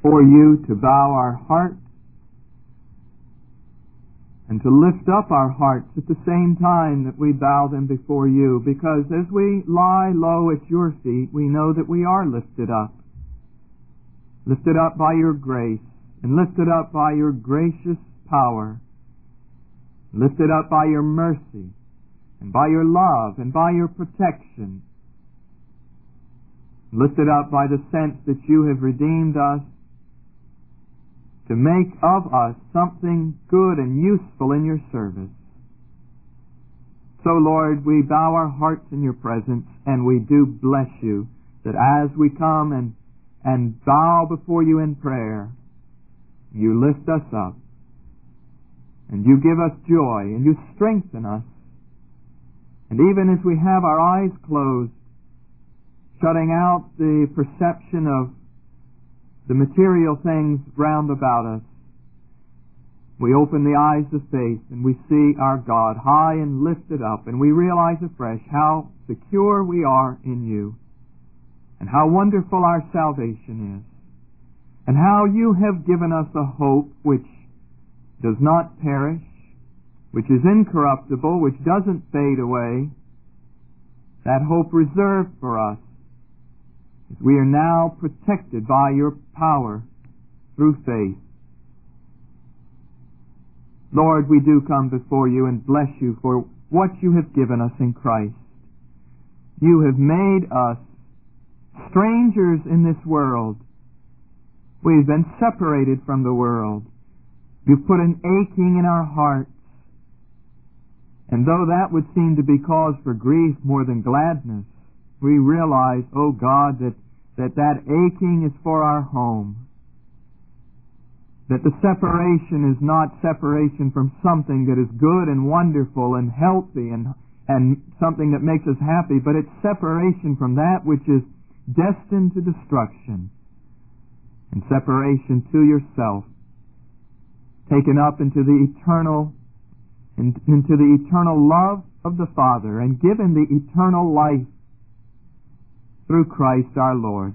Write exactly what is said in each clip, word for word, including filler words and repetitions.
for you to bow our hearts and to lift up our hearts at the same time that we bow them before you, because as we lie low at your feet, we know that we are lifted up. Lifted up by your grace, and lifted up by your gracious power, lifted up by your mercy, and by your love, and by your protection, lifted up by the sense that you have redeemed us to make of us something good and useful in your service. So, Lord, we bow our hearts in your presence, and we do bless you that as we come and, and bow before you in prayer, you lift us up, and you give us joy, and you strengthen us. And even as we have our eyes closed, shutting out the perception of the material things round about us, we open the eyes of faith and we see our God high and lifted up, and we realize afresh how secure we are in you, and how wonderful our salvation is, and how you have given us a hope which does not perish, which is incorruptible, which doesn't fade away, that hope reserved for us. We are now protected by your power through faith. Lord, we do come before you and bless you for what you have given us in Christ. You have made us strangers in this world. We've been separated from the world. You've put an aching in our hearts. And though that would seem to be cause for grief more than gladness, we realize, oh God, that, that that aching is for our home. That the separation is not separation from something that is good and wonderful and healthy and, and something that makes us happy, but it's separation from that which is destined to destruction, and separation to yourself, taken up into the eternal, in, into the eternal love of the Father, and given the eternal life through Christ our Lord.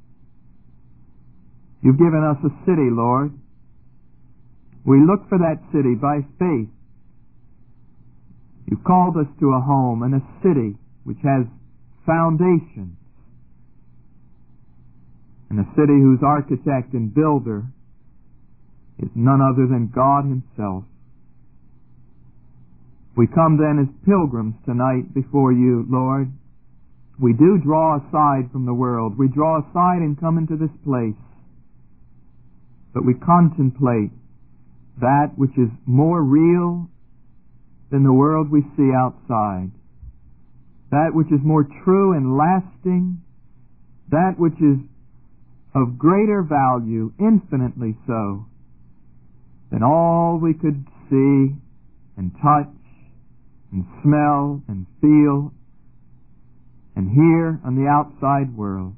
You've given us a city, Lord. We look for that city by faith. You've called us to a home and a city which has foundations, and a city whose architect and builder is none other than God himself. We come then as pilgrims tonight before you, Lord. We do draw aside from the world. We draw aside and come into this place. But we contemplate that which is more real than the world we see outside. That which is more true and lasting. That which is of greater value, infinitely so, than all we could see and touch and smell and feel and hear on the outside world.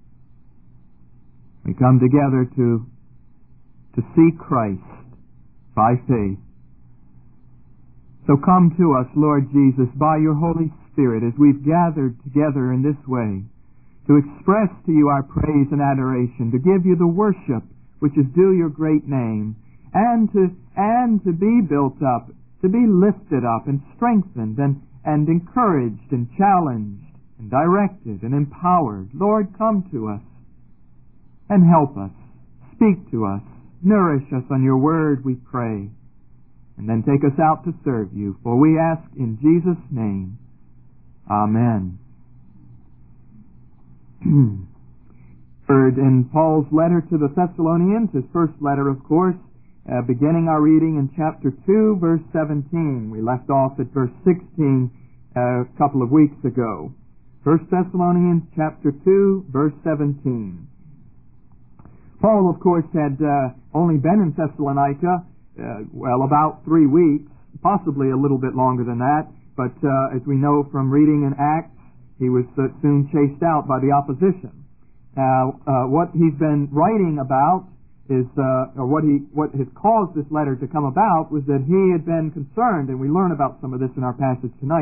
We come together to to see Christ by faith. So come to us, Lord Jesus, by your Holy Spirit, as we've gathered together in this way, to express to you our praise and adoration, to give you the worship which is due your great name, and to and to be built up, to be lifted up and strengthened and, and encouraged and challenged and directed and empowered. Lord, come to us and help us. Speak to us. Nourish us on your word, we pray. And then take us out to serve you. For we ask in Jesus' name. Amen. Heard in Paul's letter to the Thessalonians, his first letter, of course, uh, beginning our reading in chapter two, verse seventeen. We left off at verse sixteen uh, a couple of weeks ago. First Thessalonians chapter two, verse seventeen. Paul, of course, had uh, only been in Thessalonica, uh, well, about three weeks, possibly a little bit longer than that, but uh, as we know from reading in Acts, he was uh, soon chased out by the opposition. Now, uh, what he's been writing about is, uh, or what he, what has caused this letter to come about was that he had been concerned, and we learn about some of this in our passage tonight,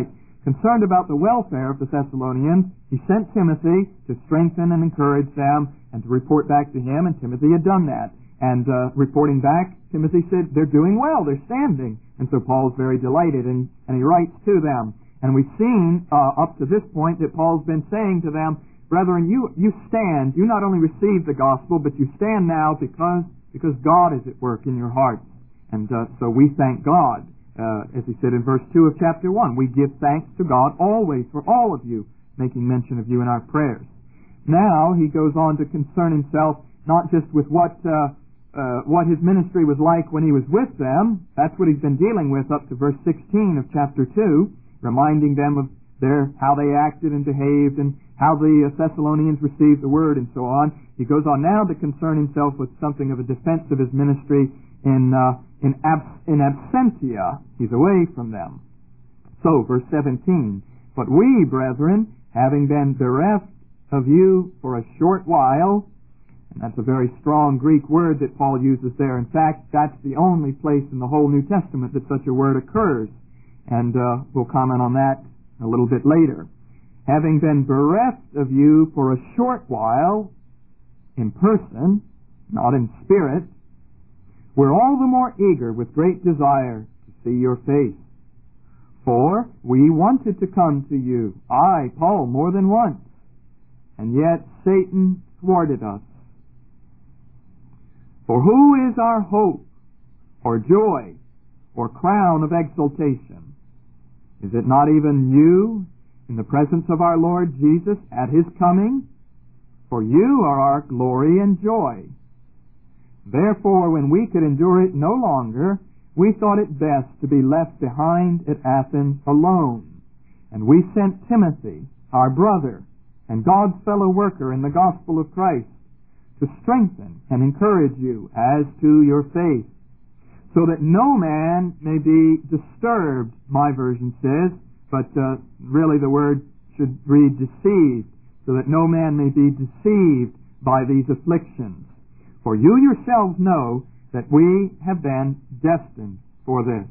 concerned about the welfare of the Thessalonians, he sent Timothy to strengthen and encourage them and to report back to him, and Timothy had done that. And uh, reporting back, Timothy said, they're doing well, they're standing. And so Paul's very delighted, and, and he writes to them. And we've seen uh, up to this point that Paul's been saying to them, brethren, you, you stand, you not only receive the gospel, but you stand now because, because God is at work in your hearts. And uh, so we thank God. Uh, as he said in verse two of chapter one, we give thanks to God always for all of you, making mention of you in our prayers. Now he goes on to concern himself not just with what uh, uh, what his ministry was like when he was with them. That's what he's been dealing with up to verse sixteen of chapter two, reminding them of their how they acted and behaved and how the Thessalonians received the word and so on. He goes on now to concern himself with something of a defense of his ministry in uh, in, abs- in absentia. He's away from them. So, verse seventeen, but we, brethren, having been bereft of you for a short while, and that's a very strong Greek word that Paul uses there. In fact, that's the only place in the whole New Testament that such a word occurs. And uh, we'll comment on that a little bit later. Having been bereft of you for a short while, in person, not in spirit, we're all the more eager with great desire to see your face. For we wanted to come to you, I, Paul, more than once, and yet Satan thwarted us. For who is our hope, or joy, or crown of exaltation? Is it not even you, in the presence of our Lord Jesus at His coming? For you are our glory and joy. Therefore, when we could endure it no longer, we thought it best to be left behind at Athens alone. And we sent Timothy, our brother, and God's fellow worker in the gospel of Christ, to strengthen and encourage you as to your faith, so that no man may be disturbed, my version says, but uh, really the word should read deceived, so that no man may be deceived by these afflictions. For you yourselves know that we have been destined for this.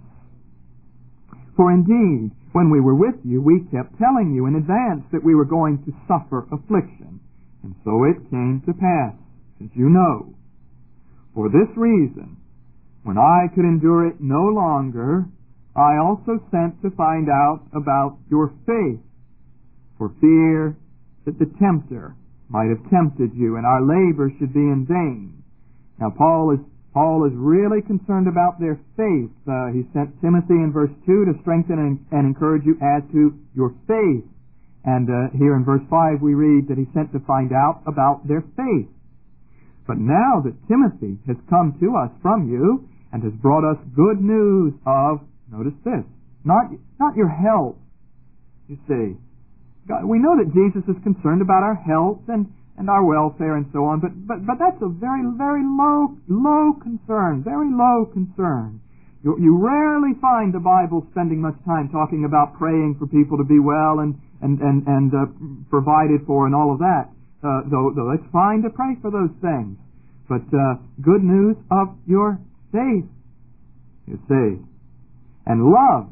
For indeed, when we were with you, we kept telling you in advance that we were going to suffer affliction, and so it came to pass, as you know. For this reason, when I could endure it no longer, I also sent to find out about your faith, for fear that the tempter might have tempted you, and our labor should be in vain. Now, Paul is Paul is really concerned about their faith. Uh, he sent Timothy in verse two to strengthen and, and encourage you as to your faith. And uh, here in verse five we read that he sent to find out about their faith. But now that Timothy has come to us from you and has brought us good news of, notice this, not, not your health, you see. God, we know that Jesus is concerned about our health and and our welfare and so on, but, but, but that's a very, very low, low concern, very low concern. You, you rarely find the Bible spending much time talking about praying for people to be well and, and, and, and uh, provided for and all of that, uh, though, though it's fine to pray for those things. But uh, good news of your faith, you see, and love.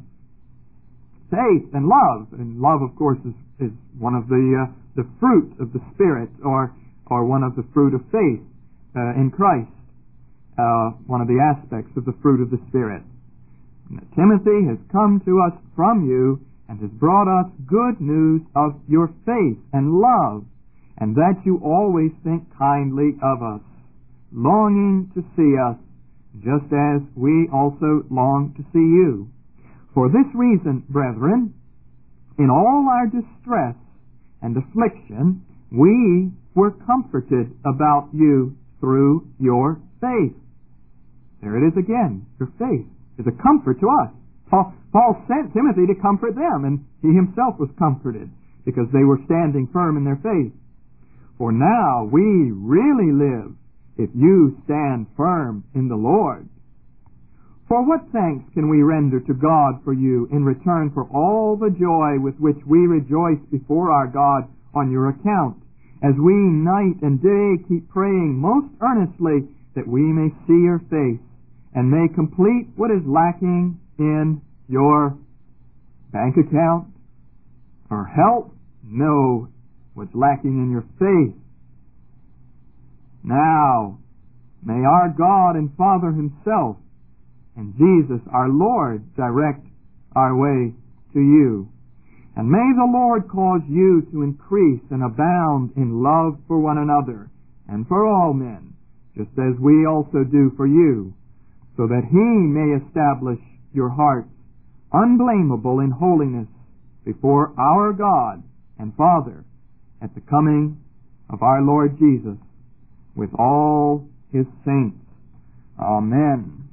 Faith and love, and love, of course, is, is one of the uh, the fruit of the Spirit, or or one of the fruit of faith uh, in Christ, uh, one of the aspects of the fruit of the Spirit. Timothy has come to us from you and has brought us good news of your faith and love, and that you always think kindly of us, longing to see us, just as we also long to see you. For this reason, brethren, in all our distress and affliction, we were comforted about you through your faith. There it is again. Your faith is a comfort to us. Paul, Paul sent Timothy to comfort them, and he himself was comforted because they were standing firm in their faith. For now we really live if you stand firm in the Lord. For what thanks can we render to God for you in return for all the joy with which we rejoice before our God on your account, as we night and day keep praying most earnestly that we may see your face and may complete what is lacking in your bank account, or help? No. What's lacking in your faith? Now, may our God and Father Himself and Jesus our Lord direct our way to you. And may the Lord cause you to increase and abound in love for one another and for all men, just as we also do for you, so that He may establish your hearts unblameable in holiness before our God and Father at the coming of our Lord Jesus with all His saints. Amen.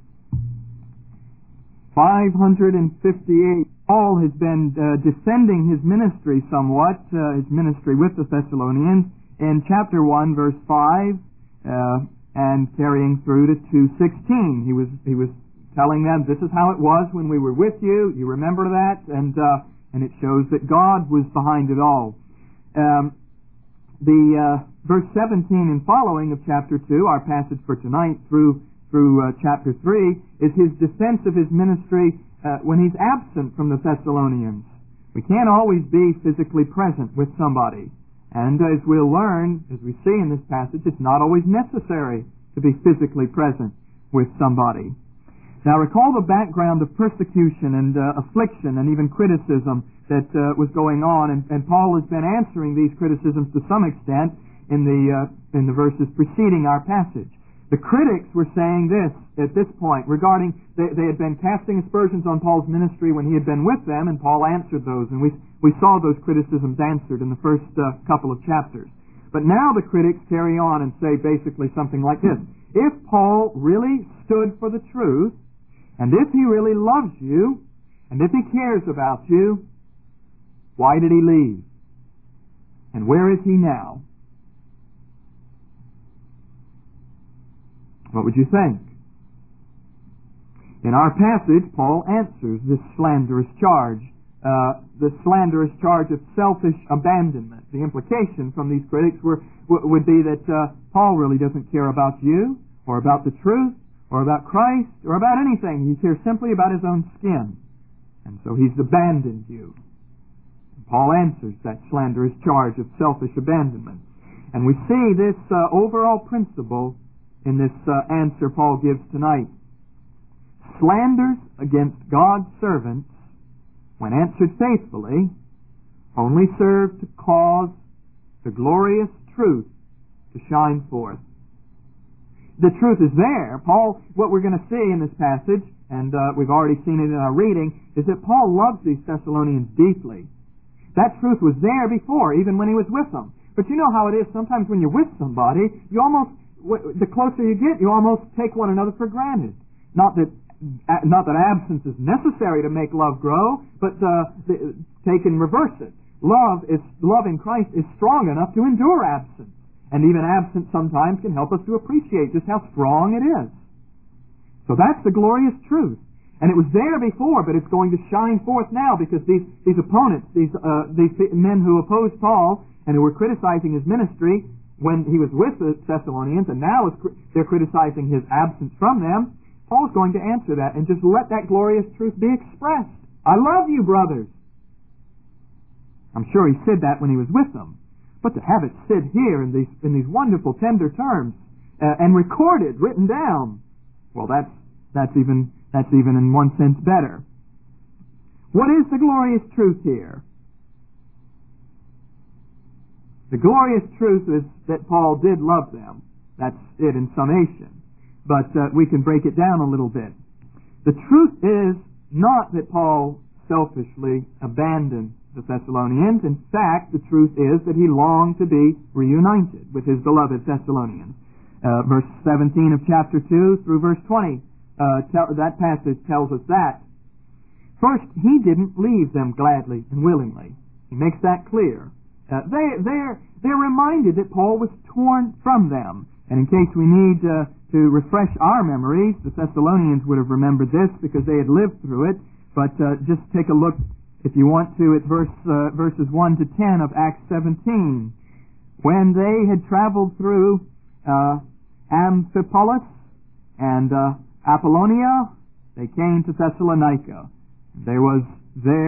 five hundred fifty-eight. Paul has been uh, descending his ministry somewhat, uh, his ministry with the Thessalonians, in chapter one, verse five, uh, and carrying through to two sixteen. He was he was telling them, this is how it was when we were with you. You remember that? And uh, and it shows that God was behind it all. Um, the uh, verse seventeen and following of chapter two, our passage for tonight, through through uh, chapter three, is his defense of his ministry uh, when he's absent from the Thessalonians. We can't always be physically present with somebody. And as we'll learn, as we see in this passage, it's not always necessary to be physically present with somebody. Now recall the background of persecution and uh, affliction and even criticism that uh, was going on, and, and Paul has been answering these criticisms to some extent in the uh, in the verses preceding our passage. The critics were saying this at this point regarding, they, they had been casting aspersions on Paul's ministry when he had been with them, and Paul answered those, and we we saw those criticisms answered in the first uh, couple of chapters. But now the critics carry on and say basically something like this: if Paul really stood for the truth, and if he really loves you, and if he cares about you, why did he leave? And where is he now? What would you think? In our passage, Paul answers this slanderous charge, uh, the slanderous charge of selfish abandonment. The implication from these critics were, w- would be that uh, Paul really doesn't care about you, or about the truth, or about Christ, or about anything. He cares simply about his own skin. And so he's abandoned you. And Paul answers that slanderous charge of selfish abandonment. And we see this uh, overall principle in this uh, answer Paul gives tonight. Slanders against God's servants, when answered faithfully, only serve to cause the glorious truth to shine forth. The truth is there. Paul, what we're going to see in this passage, and uh, we've already seen it in our reading, is that Paul loves these Thessalonians deeply. That truth was there before, even when he was with them. But you know how it is, sometimes when you're with somebody, you almost, the closer you get, you almost take one another for granted. Not that not that absence is necessary to make love grow, but uh, take and reverse it. Love is love in Christ is strong enough to endure absence. And even absence sometimes can help us to appreciate just how strong it is. So that's the glorious truth. And it was there before, but it's going to shine forth now, because these, these opponents, these, uh, these men who opposed Paul and who were criticizing his ministry when he was with the Thessalonians, and now they're criticizing his absence from them, Paul's going to answer that and just let that glorious truth be expressed. I love you, brothers. I'm sure he said that when he was with them. But to have it said here in these in these wonderful tender terms uh, and recorded, written down, well, that's that's even that's even in one sense better. What is the glorious truth here? The glorious truth is that Paul did love them. That's it in summation. But uh, we can break it down a little bit. The truth is not that Paul selfishly abandoned the Thessalonians. In fact, the truth is that he longed to be reunited with his beloved Thessalonians. Uh, verse seventeen of chapter two through verse twenty, uh, tell, that passage tells us that. First, he didn't leave them gladly and willingly. He makes that clear. Uh, they, they're, they're reminded that Paul was torn from them. And in case we need uh, to refresh our memories, the Thessalonians would have remembered this because they had lived through it. But uh, just take a look, if you want to, at verse uh, verses one to ten of Acts seventeen. When they had traveled through uh, Amphipolis and uh, Apollonia, they came to Thessalonica. There was there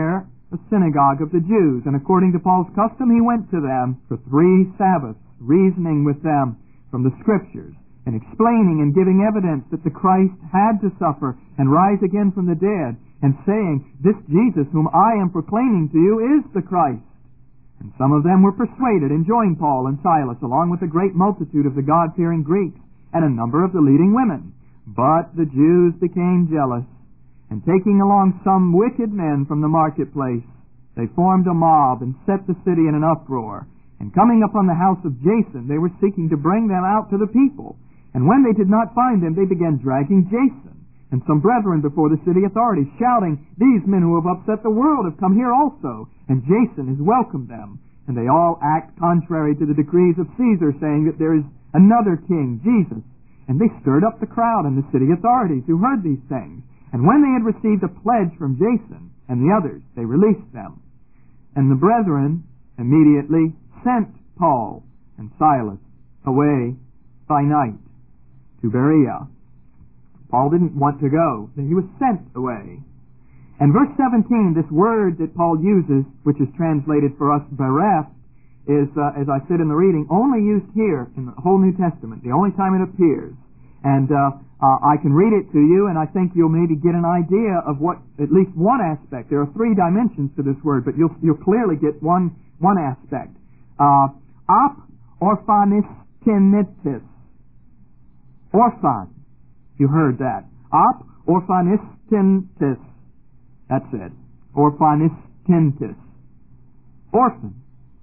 a synagogue of the Jews, and according to Paul's custom, he went to them for three Sabbaths, reasoning with them from the Scriptures, and explaining and giving evidence that the Christ had to suffer and rise again from the dead, and saying, "This Jesus whom I am proclaiming to you is the Christ." And some of them were persuaded and joined Paul and Silas, along with a great multitude of the God-fearing Greeks, and a number of the leading women. But the Jews became jealous, and taking along some wicked men from the marketplace, they formed a mob and set the city in an uproar. And coming upon the house of Jason, they were seeking to bring them out to the people. And when they did not find them, they began dragging Jason and some brethren before the city authorities, shouting, "These men who have upset the world have come here also, and Jason has welcomed them. And they all act contrary to the decrees of Caesar, saying that there is another king, Jesus." And they stirred up the crowd and the city authorities who heard these things. And when they had received a pledge from Jason and the others, they released them. And the brethren immediately sent Paul and Silas away by night to Berea. Paul didn't want to go, but he was sent away. And verse seventeen, this word that Paul uses, which is translated for us bereft, is, uh, as I said in the reading, only used here in the whole New Testament, the only time it appears. And uh, uh, I can read it to you, and I think you'll maybe get an idea of what, at least one aspect. There are three dimensions to this word, but you'll, you'll clearly get one, one aspect. Uh, ap orphanistinitis. Orphan. You heard that. Ap orphanistinitis. That's it. Orphanistinitis. Orphan.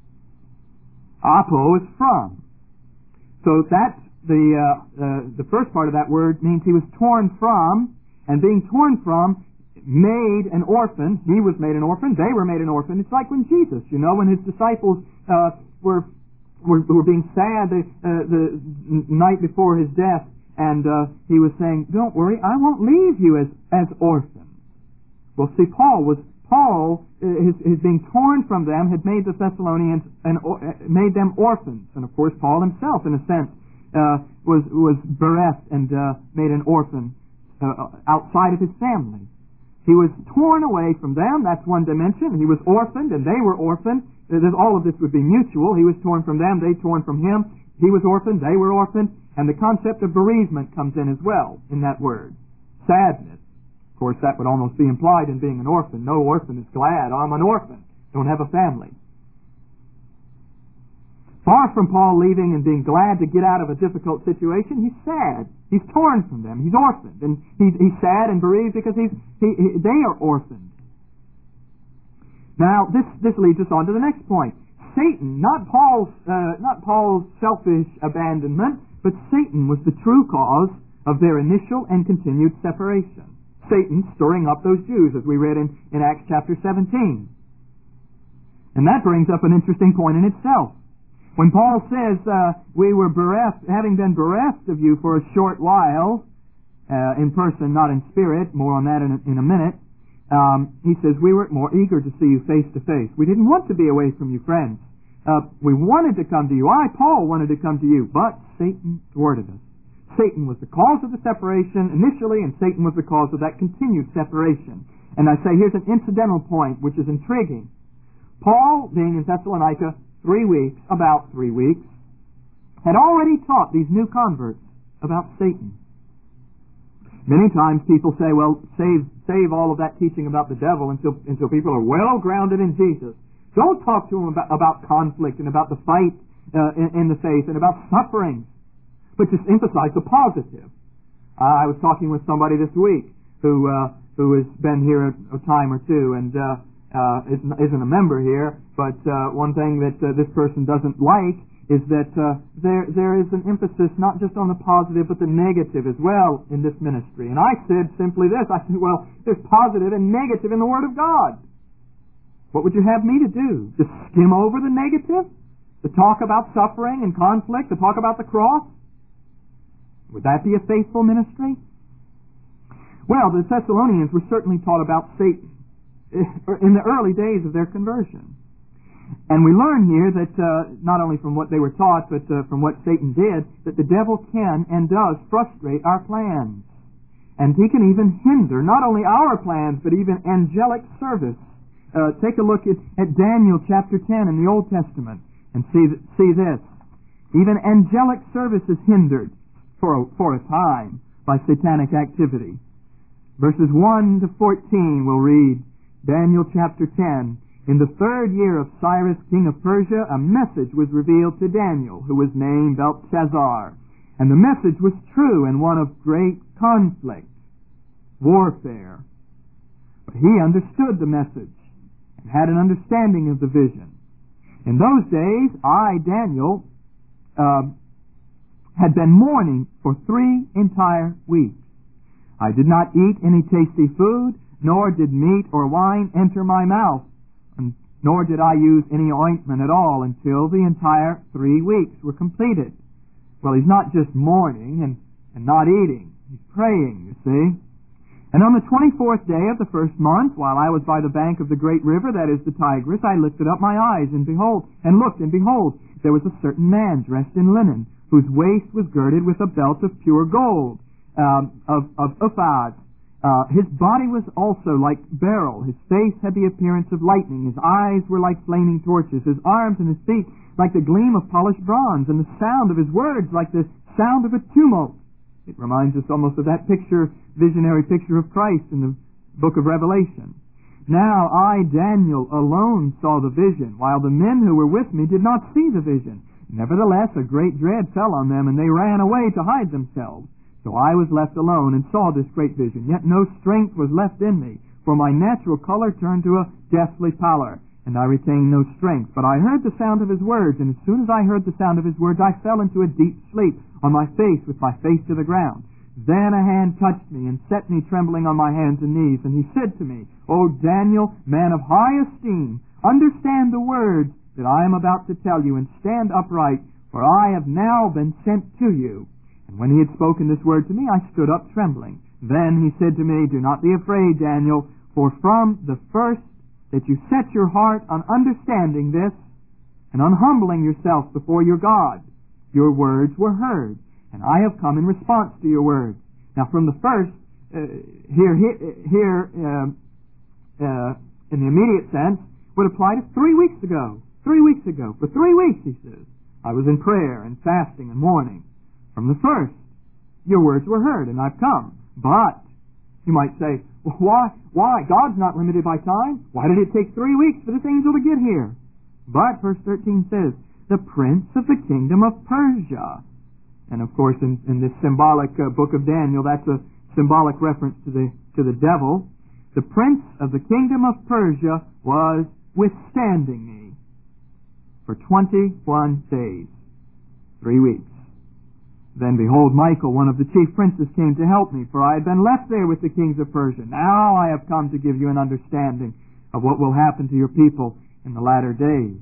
Apo is from. So that's the uh, uh, the first part of that word means he was torn from, and being torn from made an orphan. He was made an orphan. They were made an orphan. It's like when Jesus, you know, when his disciples uh, were, were were being sad the uh, the night before his death, and uh, he was saying, "Don't worry, I won't leave you as as orphans." Well, see, Paul was Paul his, his being torn from them had made the Thessalonians and made them orphans, and of course Paul himself, in a sense, uh, was was bereft and uh, made an orphan uh, outside of his family. He was torn away from them. That's one dimension. He was orphaned, and they were orphaned. All of this would be mutual. He was torn from them; they torn from him. He was orphaned; they were orphaned, and the concept of bereavement comes in as well in that word. Sadness. Of course, that would almost be implied in being an orphan. No orphan is glad. I'm an orphan. Don't have a family. Far from Paul leaving and being glad to get out of a difficult situation, he's sad. He's torn from them. He's orphaned. And he's, he's sad and bereaved because he's, he, he, they are orphaned. Now, this, this leads us on to the next point. Satan, not Paul's, uh, not Paul's selfish abandonment, but Satan was the true cause of their initial and continued separation. Satan stirring up those Jews, as we read in, in Acts chapter seventeen. And that brings up an interesting point in itself. When Paul says, uh, we were bereft, having been bereft of you for a short while, uh, in person, not in spirit, more on that in a, in a minute, um, he says, we were more eager to see you face to face. We didn't want to be away from you, friends. Uh, we wanted to come to you. I, Paul, wanted to come to you, but Satan thwarted us. Satan was the cause of the separation initially, and Satan was the cause of that continued separation. And I say here's an incidental point which is intriguing. Paul, being in Thessalonica three weeks, about three weeks, had already taught these new converts about Satan. Many times people say, well, save save all of that teaching about the devil until, until people are well grounded in Jesus. Don't talk to them about, about conflict and about the fight uh, in, in the faith and about suffering. But just emphasize the positive. Uh, I was talking with somebody this week who uh, who has been here a, a time or two and uh, uh, isn't, isn't a member here. But uh, one thing that uh, this person doesn't like is that uh, there there is an emphasis not just on the positive but the negative as well in this ministry. And I said simply this: I said, well, there's positive and negative in the Word of God. What would you have me to do? To skim over the negative? To talk about suffering and conflict? To talk about the cross? Would that be a faithful ministry? Well, the Thessalonians were certainly taught about Satan in the early days of their conversion. And we learn here that uh, not only from what they were taught, but uh, from what Satan did, that the devil can and does frustrate our plans. And he can even hinder not only our plans, but even angelic service uh, take a look at, at Daniel chapter ten in the Old Testament and see, see this. Even angelic service is hindered for a, for a time by satanic activity. Verses one to fourteen we'll read. Daniel chapter ten. In the third year of Cyrus, king of Persia, a message was revealed to Daniel, who was named Belteshazzar. And the message was true and one of great conflict, warfare. But he understood the message and had an understanding of the vision. In those days, I, Daniel, uh, had been mourning for three entire weeks. I did not eat any tasty food, nor did meat or wine enter my mouth, and nor did I use any ointment at all until the entire three weeks were completed. Well, he's not just mourning and, and not eating. He's praying, you see. And on the twenty-fourth day of the first month, while I was by the bank of the great river, that is the Tigris, I lifted up my eyes and behold, and looked, and behold, there was a certain man dressed in linen, whose waist was girded with a belt of pure gold, um, of, of Uphaz. Uh, his body was also like beryl. His face had the appearance of lightning. His eyes were like flaming torches. His arms and his feet like the gleam of polished bronze, and the sound of his words like the sound of a tumult. It reminds us almost of that picture, visionary picture of Christ in the book of Revelation. Now I, Daniel, alone saw the vision, while the men who were with me did not see the vision. Nevertheless, a great dread fell on them, and they ran away to hide themselves. So I was left alone and saw this great vision, yet no strength was left in me, for my natural color turned to a deathly pallor, and I retained no strength. But I heard the sound of his words, and as soon as I heard the sound of his words, I fell into a deep sleep on my face, with my face to the ground. Then a hand touched me and set me trembling on my hands and knees, and he said to me, O Daniel, man of high esteem, understand the words that I am about to tell you, and stand upright, for I have now been sent to you. And when he had spoken this word to me, I stood up trembling. Then he said to me, Do not be afraid, Daniel, for from the first that you set your heart on understanding this, and on humbling yourself before your God, your words were heard, and I have come in response to your words. Now from the first, uh, here, here, here uh, uh, in the immediate sense, would apply to three weeks ago. Three weeks ago. For three weeks, he says, I was in prayer and fasting and mourning. From the first, your words were heard, and I've come. But, you might say, well, why? Why? God's not limited by time. Why did it take three weeks for this angel to get here? But, verse thirteen says, the prince of the kingdom of Persia. And of course, in, in this symbolic uh, book of Daniel, that's a symbolic reference to the, to the devil. The prince of the kingdom of Persia was withstanding me for twenty-one days. Three weeks. Then behold, Michael, one of the chief princes, came to help me, for I had been left there with the kings of Persia. Now I have come to give you an understanding of what will happen to your people in the latter days.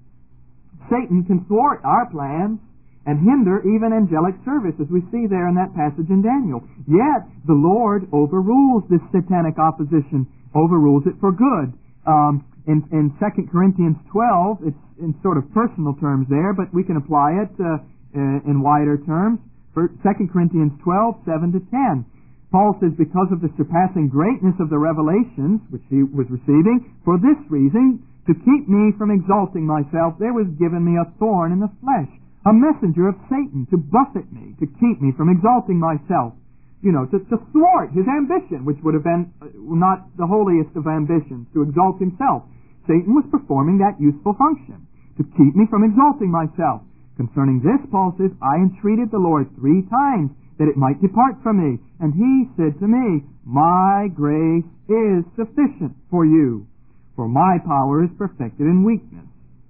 Satan can thwart our plans and hinder even angelic service, as we see there in that passage in Daniel. Yet the Lord overrules this satanic opposition, overrules it for good. Um, in, in Second Corinthians twelve, it's in sort of personal terms there, but we can apply it uh, Uh, in wider terms. For Second Corinthians twelve, seven to ten. Paul says, because of the surpassing greatness of the revelations which he was receiving, for this reason, to keep me from exalting myself, there was given me a thorn in the flesh, a messenger of Satan, to buffet me, to keep me from exalting myself. You know, to, to thwart his ambition, which would have been uh, not the holiest of ambitions, to exalt himself. Satan was performing that useful function, to keep me from exalting myself. Concerning this, Paul says, I entreated the Lord three times that it might depart from me. And he said to me, My grace is sufficient for you, for my power is perfected in weakness.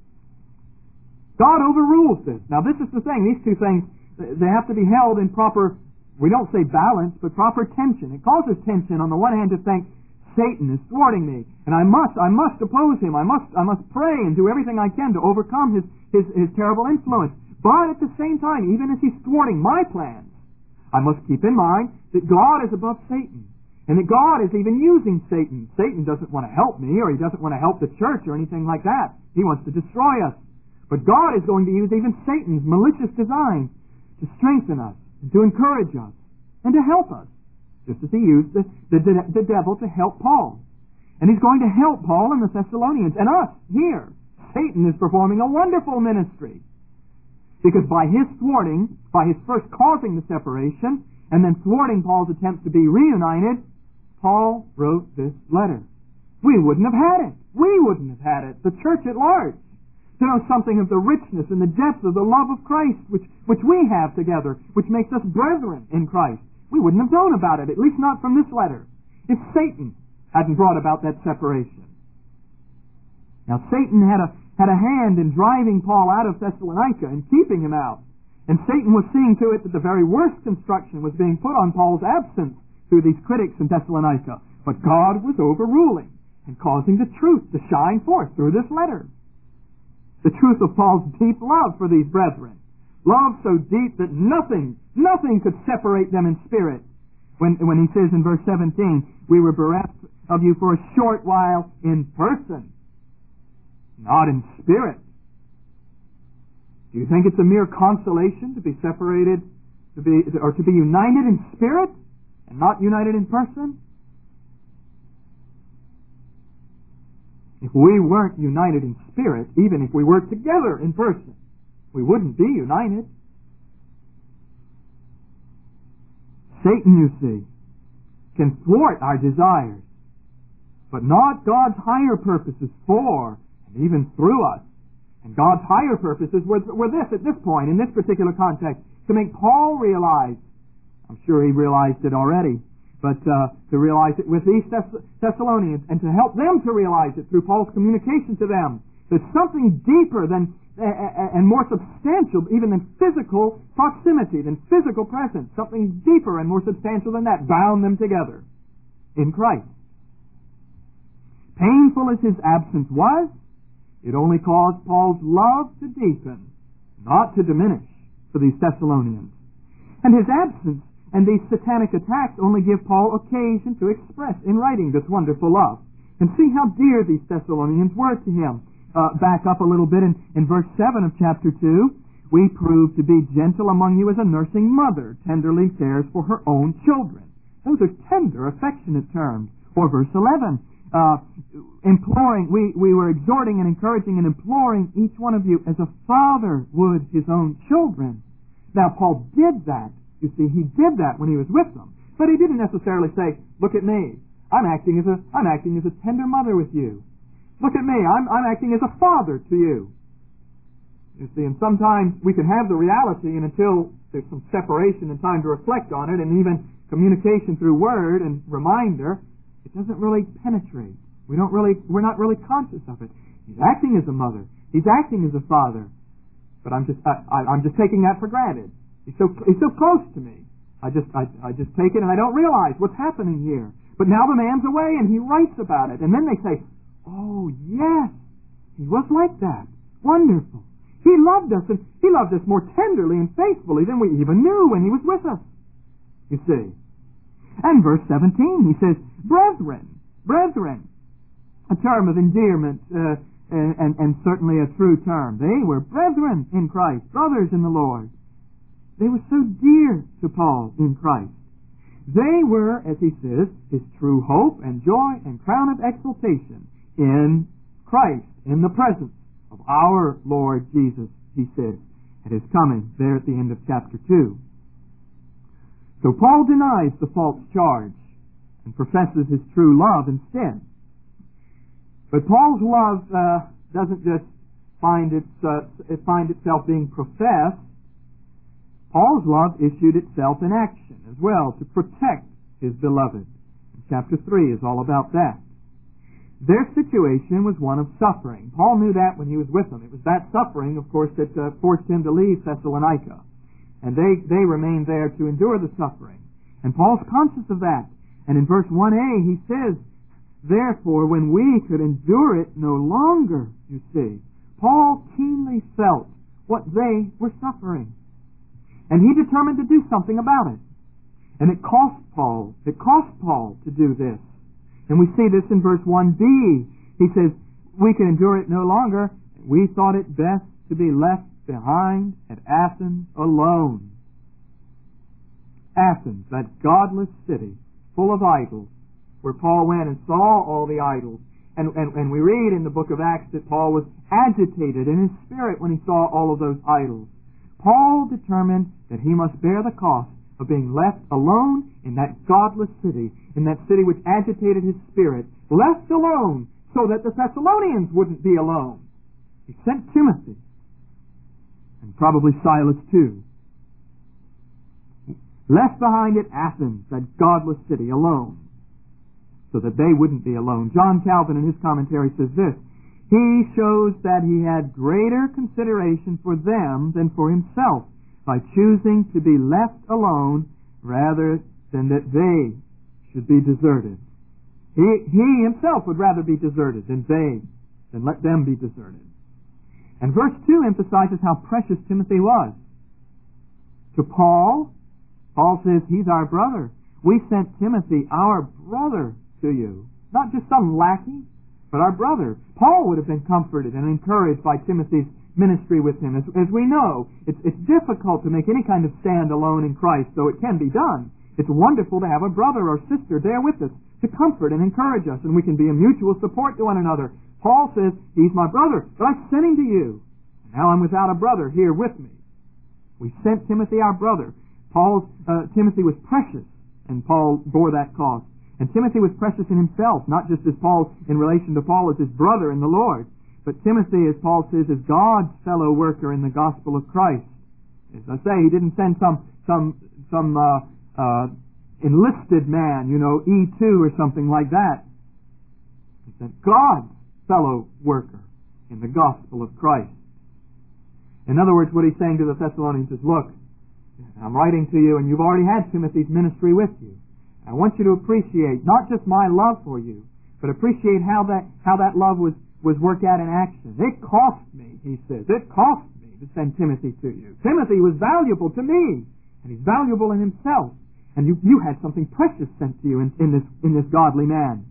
God overrules this. Now this is the thing. These two things, they have to be held in proper, we don't say balance, but proper tension. It causes tension on the one hand to think, Satan is thwarting me, and I must, I must oppose him. I must, I must pray and do everything I can to overcome his, his, his terrible influence. But at the same time, even as he's thwarting my plans, I must keep in mind that God is above Satan, and that God is even using Satan. Satan doesn't want to help me, or he doesn't want to help the church, or anything like that. He wants to destroy us. But God is going to use even Satan's malicious designs to strengthen us, and to encourage us, and to help us. Just as he used the, the, the devil to help Paul. And he's going to help Paul and the Thessalonians and us here. Satan is performing a wonderful ministry. Because by his thwarting, by his first causing the separation, and then thwarting Paul's attempts to be reunited, Paul wrote this letter. We wouldn't have had it. We wouldn't have had it. The church at large. To know something of the richness and the depth of the love of Christ, which, which we have together, which makes us brethren in Christ. We wouldn't have known about it, at least not from this letter, if Satan hadn't brought about that separation. Now, Satan had a, had a hand in driving Paul out of Thessalonica and keeping him out. And Satan was seeing to it that the very worst construction was being put on Paul's absence through these critics in Thessalonica. But God was overruling and causing the truth to shine forth through this letter. The truth of Paul's deep love for these brethren. Love so deep that nothing, nothing could separate them in spirit. When, when he says in verse seventeen, we were bereft of you for a short while in person, not in spirit. Do you think it's a mere consolation to be separated, to be, or to be united in spirit and not united in person? If we weren't united in spirit, even if we were together in person, we wouldn't be united. Satan, you see, can thwart our desires, but not God's higher purposes for and even through us. And God's higher purposes were, were this at this point, in this particular context, to make Paul realize, I'm sure he realized it already, but uh, to realize it with these Thess- Thessalonians, and to help them to realize it through Paul's communication to them. There's something deeper than uh, and more substantial even than physical proximity, than physical presence. Something deeper and more substantial than that bound them together in Christ. Painful as his absence was, it only caused Paul's love to deepen, not to diminish, for these Thessalonians. And his absence and these satanic attacks only give Paul occasion to express in writing this wonderful love. And see how dear these Thessalonians were to him. Uh, back up a little bit in, in verse seven of chapter two. We prove to be gentle among you as a nursing mother tenderly cares for her own children. Those are tender, affectionate terms. Or verse eleven. Uh, imploring, we, we were exhorting and encouraging and imploring each one of you as a father would his own children. Now, Paul did that. You see, he did that when he was with them. But he didn't necessarily say, look at me. I'm acting as a, I'm acting as a tender mother with you. Look at me. I'm, I'm acting as a father to you. You see, and sometimes we can have the reality, and until there's some separation and time to reflect on it, and even communication through word and reminder, it doesn't really penetrate. We don't really, we're not really conscious of it. He's acting as a mother. He's acting as a father. But I'm just, I, I, I'm just taking that for granted. He's so, he's so close to me. I just, I, I just take it and I don't realize what's happening here. But now the man's away and he writes about it. And then they say, oh yes, he was like that. Wonderful. He loved us, and he loved us more tenderly and faithfully than we even knew when he was with us. You see. And verse seventeen, he says, brethren, brethren, a term of endearment, uh, and, and certainly a true term. They were brethren in Christ, brothers in the Lord. They were so dear to Paul in Christ. They were, as he says, his true hope and joy and crown of exaltation in Christ, in the presence of our Lord Jesus, he says, at his coming there at the end of chapter two. So Paul denies the false charge and professes his true love instead. But Paul's love uh, doesn't just find, its, uh, find itself being professed. Paul's love issued itself in action as well to protect his beloved. And chapter three is all about that. Their situation was one of suffering. Paul knew that when he was with them. It was that suffering, of course, that uh, forced him to leave Thessalonica. And they, they remained there to endure the suffering. And Paul's conscious of that. And in verse one a, he says, therefore, when we could endure it no longer, you see, Paul keenly felt what they were suffering. And he determined to do something about it. And it cost Paul, it cost Paul to do this. And we see this in verse one b. He says, we can endure it no longer. We thought it best to be left behind at Athens alone. Athens, that godless city, full of idols, where Paul went and saw all the idols. And, and, and we read in the book of Acts that Paul was agitated in his spirit when he saw all of those idols. Paul determined that he must bear the cost of being left alone in that godless city, in that city which agitated his spirit, left alone so that the Thessalonians wouldn't be alone. He sent Timothy, and probably Silas too, left behind at Athens, that godless city, alone, so that they wouldn't be alone. John Calvin in his commentary says this: he shows that he had greater consideration for them than for himself by choosing to be left alone rather than that they should be deserted. He, he himself would rather be deserted than they, than let them be deserted. And verse two emphasizes how precious Timothy was. To Paul, Paul says, he's our brother. We sent Timothy, our brother, to you. Not just some lackey, but our brother. Paul would have been comforted and encouraged by Timothy's ministry with him. As, as we know, it's, it's difficult to make any kind of stand alone in Christ, though it can be done. It's wonderful to have a brother or sister there with us to comfort and encourage us, and we can be a mutual support to one another. Paul says, he's my brother, but I sent him to you. Now I'm without a brother here with me. We sent Timothy, our brother. Paul's, uh, Timothy was precious, and Paul bore that cost. And Timothy was precious in himself, not just as Paul, in relation to Paul as his brother in the Lord, but Timothy, as Paul says, is God's fellow worker in the gospel of Christ. As I say, he didn't send some some some uh, uh, enlisted man, you know, E two or something like that. He sent God's fellow worker in the gospel of Christ. In other words, what he's saying to the Thessalonians is, look, I'm writing to you, and you've already had Timothy's ministry with you. I want you to appreciate not just my love for you, but appreciate how that how that love was, was worked out in action. It cost me, he says. It cost me to send Timothy to you. Timothy was valuable to me, and he's valuable in himself. And you, you had something precious sent to you in, in this in this godly man.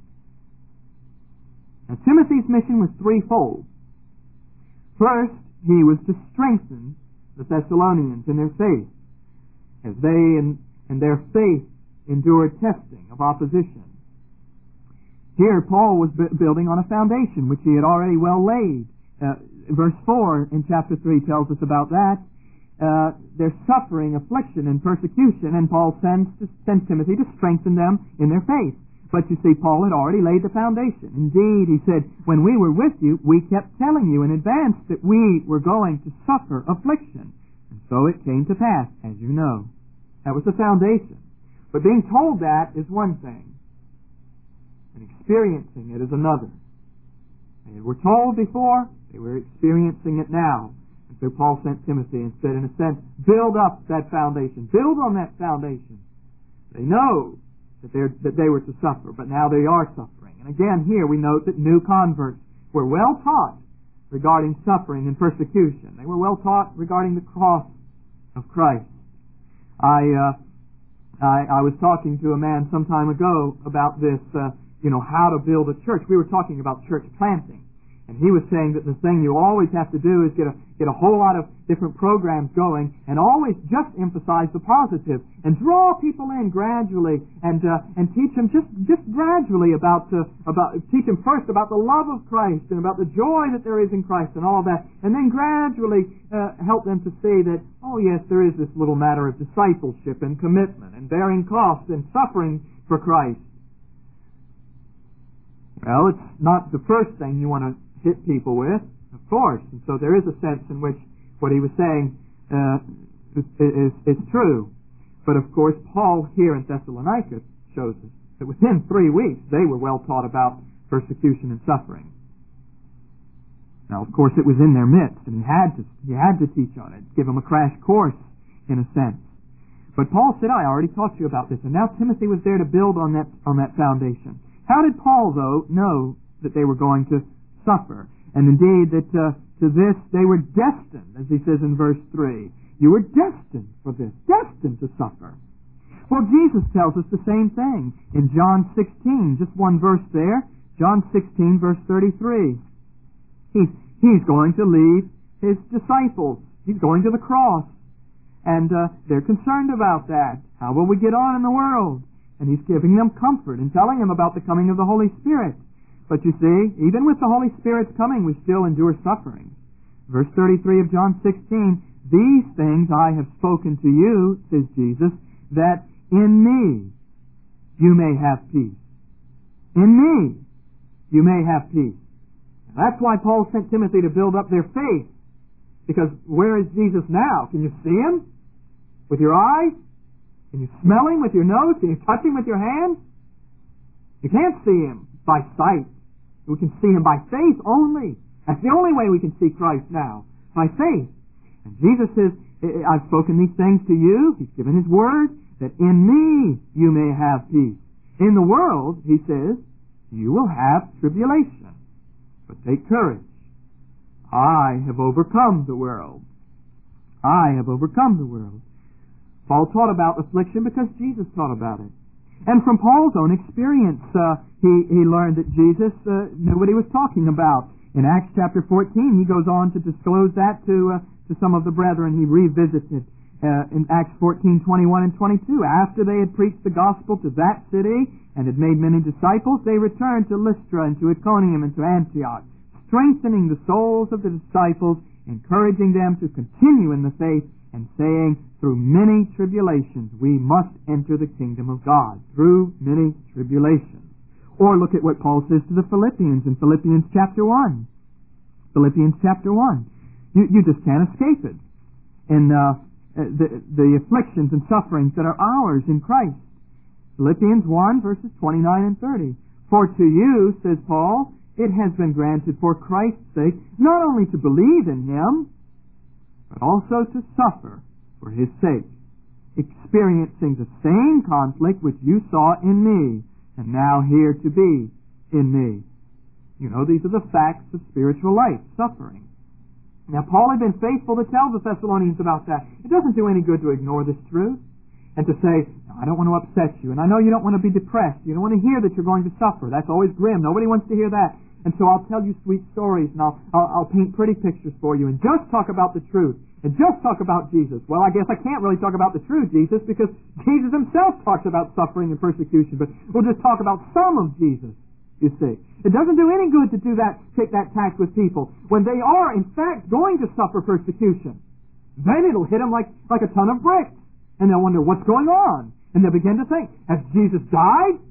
Now, Timothy's mission was threefold. First, he was to strengthen the Thessalonians in their faith, as they and, and their faith endured testing of opposition. Here, Paul was b- building on a foundation which he had already well laid. Uh, verse four in chapter three tells us about that. Uh, their suffering, affliction, and persecution, and Paul sends, to, sends Timothy to strengthen them in their faith. But you see, Paul had already laid the foundation. Indeed, he said, when we were with you, we kept telling you in advance that we were going to suffer affliction. And so it came to pass, as you know. That was the foundation. But being told that is one thing, and experiencing it is another. They were told before, they were experiencing it now. And so Paul sent Timothy and said, in a sense, build up that foundation. Build on that foundation. They know that, that they were to suffer, but now they are suffering. And again, here we note that new converts were well taught regarding suffering and persecution. They were well taught regarding the cross of Christ. I... Uh, I, I was talking to a man some time ago about this, uh, you know, how to build a church. We were talking about church planting. And he was saying that the thing you always have to do is get a get a whole lot of different programs going and always just emphasize the positive and draw people in gradually and uh, and teach them just, just gradually about uh, about teach them first about the love of Christ and about the joy that there is in Christ and all that, and then gradually uh, help them to see that, oh yes, there is this little matter of discipleship and commitment and bearing costs and suffering for Christ. Well, it's not the first thing you want to hit people with, of course. And so there is a sense in which what he was saying uh, is, is, is true. But of course, Paul here in Thessalonica shows us that within three weeks they were well taught about persecution and suffering. Now, of course, it was in their midst, and he had to he had to teach on it, give them a crash course in a sense. But Paul said, "I already taught you about this," and now Timothy was there to build on that on that foundation. How did Paul, though, know that they were going to suffer? And indeed that uh, to this they were destined, as he says in verse three. You were destined for this, destined to suffer. Well, Jesus tells us the same thing in John sixteen, just one verse there, John sixteen, verse thirty-three. He's, he's going to leave his disciples. He's going to the cross. And uh, they're concerned about that. How will we get on in the world? And he's giving them comfort and telling them about the coming of the Holy Spirit. But you see, even with the Holy Spirit's coming, we still endure suffering. Verse thirty-three of John sixteen, these things I have spoken to you, says Jesus, that in me you may have peace. In me you may have peace. And that's why Paul sent Timothy to build up their faith. Because where is Jesus now? Can you see him with your eyes? Can you smell him with your nose? Can you touch him with your hands? You can't see him by sight. We can see him by faith only. That's the only way we can see Christ now, by faith. And Jesus says, I've spoken these things to you. He's given his word, that in me you may have peace. In the world, he says, you will have tribulation. But take courage. I have overcome the world. I have overcome the world. Paul taught about affliction because Jesus taught about it. And from Paul's own experience, uh, he, he learned that Jesus uh, knew what he was talking about. In Acts chapter fourteen, he goes on to disclose that to, uh, to some of the brethren. He revisits it uh, in Acts fourteen, twenty-one and twenty-two. After they had preached the gospel to that city and had made many disciples, they returned to Lystra and to Iconium and to Antioch, strengthening the souls of the disciples, encouraging them to continue in the faith, and saying, through many tribulations we must enter the kingdom of God. Through many tribulations. Or look at what Paul says to the Philippians in Philippians chapter one. Philippians chapter one. You, you just can't escape it. In uh, the, the afflictions and sufferings that are ours in Christ. Philippians one, verses twenty-nine and thirty. For to you, says Paul, it has been granted for Christ's sake not only to believe in him, but also to suffer for his sake, experiencing the same conflict which you saw in me, and now here to be in me. You know, these are the facts of spiritual life, suffering. Now, Paul had been faithful to tell the Thessalonians about that. It doesn't do any good to ignore this truth and to say, I don't want to upset you, and I know you don't want to be depressed. You don't want to hear that you're going to suffer. That's always grim. Nobody wants to hear that. And so I'll tell you sweet stories, and I'll, I'll, I'll paint pretty pictures for you, and just talk about the truth, and just talk about Jesus. Well, I guess I can't really talk about the true Jesus, because Jesus himself talks about suffering and persecution, but we'll just talk about some of Jesus, you see. It doesn't do any good to do that, take that tact with people, when they are, in fact, going to suffer persecution. Then it'll hit them like, like a ton of bricks, and they'll wonder, what's going on? And they'll begin to think, has Jesus died?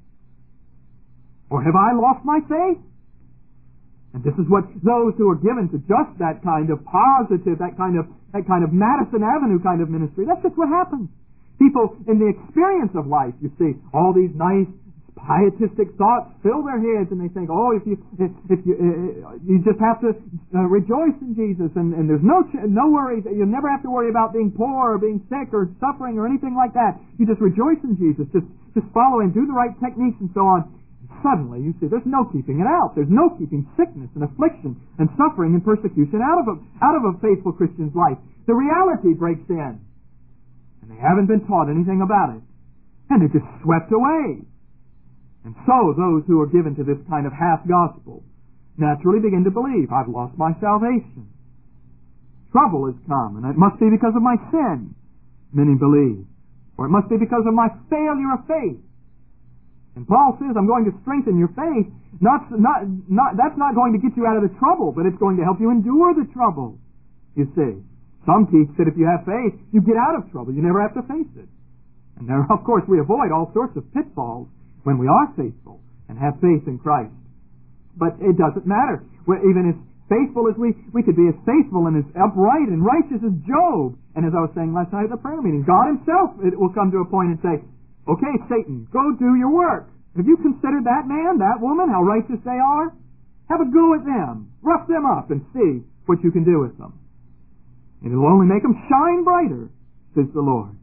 Or have I lost my faith? And this is what those who are given to just that kind of positive, that kind of that kind of Madison Avenue kind of ministry, that's just what happens. People in the experience of life, you see, all these nice pietistic thoughts fill their heads, and they think, oh, if you if, if you uh, you just have to uh, rejoice in Jesus, and, and there's no ch- no worries. You never have to worry about being poor or being sick or suffering or anything like that. You just rejoice in Jesus. Just just follow and do the right techniques and so on. Suddenly, you see, there's no keeping it out. There's no keeping sickness and affliction and suffering and persecution out of a, out of a faithful Christian's life. The reality breaks in. And they haven't been taught anything about it. And they're just swept away. And so, those who are given to this kind of half-gospel naturally begin to believe, I've lost my salvation. Trouble has come, and it must be because of my sin, many believe. Or it must be because of my failure of faith. And Paul says, I'm going to strengthen your faith. Not, not, not, that's not going to get you out of the trouble, but it's going to help you endure the trouble, you see. Some teach that if you have faith, you get out of trouble. You never have to face it. And there, of course, we avoid all sorts of pitfalls when we are faithful and have faith in Christ. But it doesn't matter. We're even as faithful as we, we could be as faithful and as upright and righteous as Job. And as I was saying last night at the prayer meeting, God himself it will come to a point and say, okay, Satan, go do your work. Have you considered that man, that woman, how righteous they are? Have a go at them. Rough them up and see what you can do with them. And it'll only make them shine brighter, says the Lord.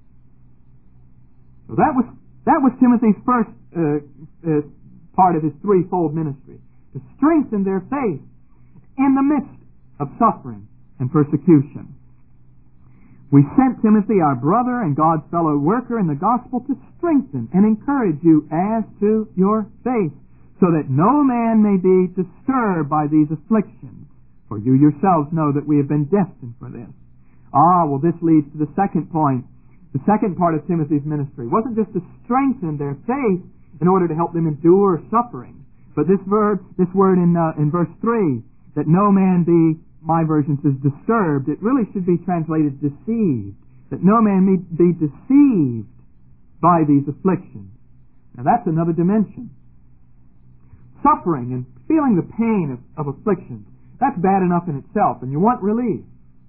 So that was that was Timothy's first uh, uh, part of his threefold ministry, to strengthen their faith in the midst of suffering and persecution. We sent Timothy, our brother and God's fellow worker in the gospel, to strengthen and encourage you as to your faith, so that no man may be disturbed by these afflictions. For you yourselves know that we have been destined for this. Ah, well, this leads to the second point. The second part of Timothy's ministry wasn't just to strengthen their faith in order to help them endure suffering, but this verb, this word in uh, in verse three, that no man be, my version says disturbed, it really should be translated deceived. That no man be deceived by these afflictions. Now that's another dimension. Suffering and feeling the pain of, of afflictions, that's bad enough in itself, and you want relief.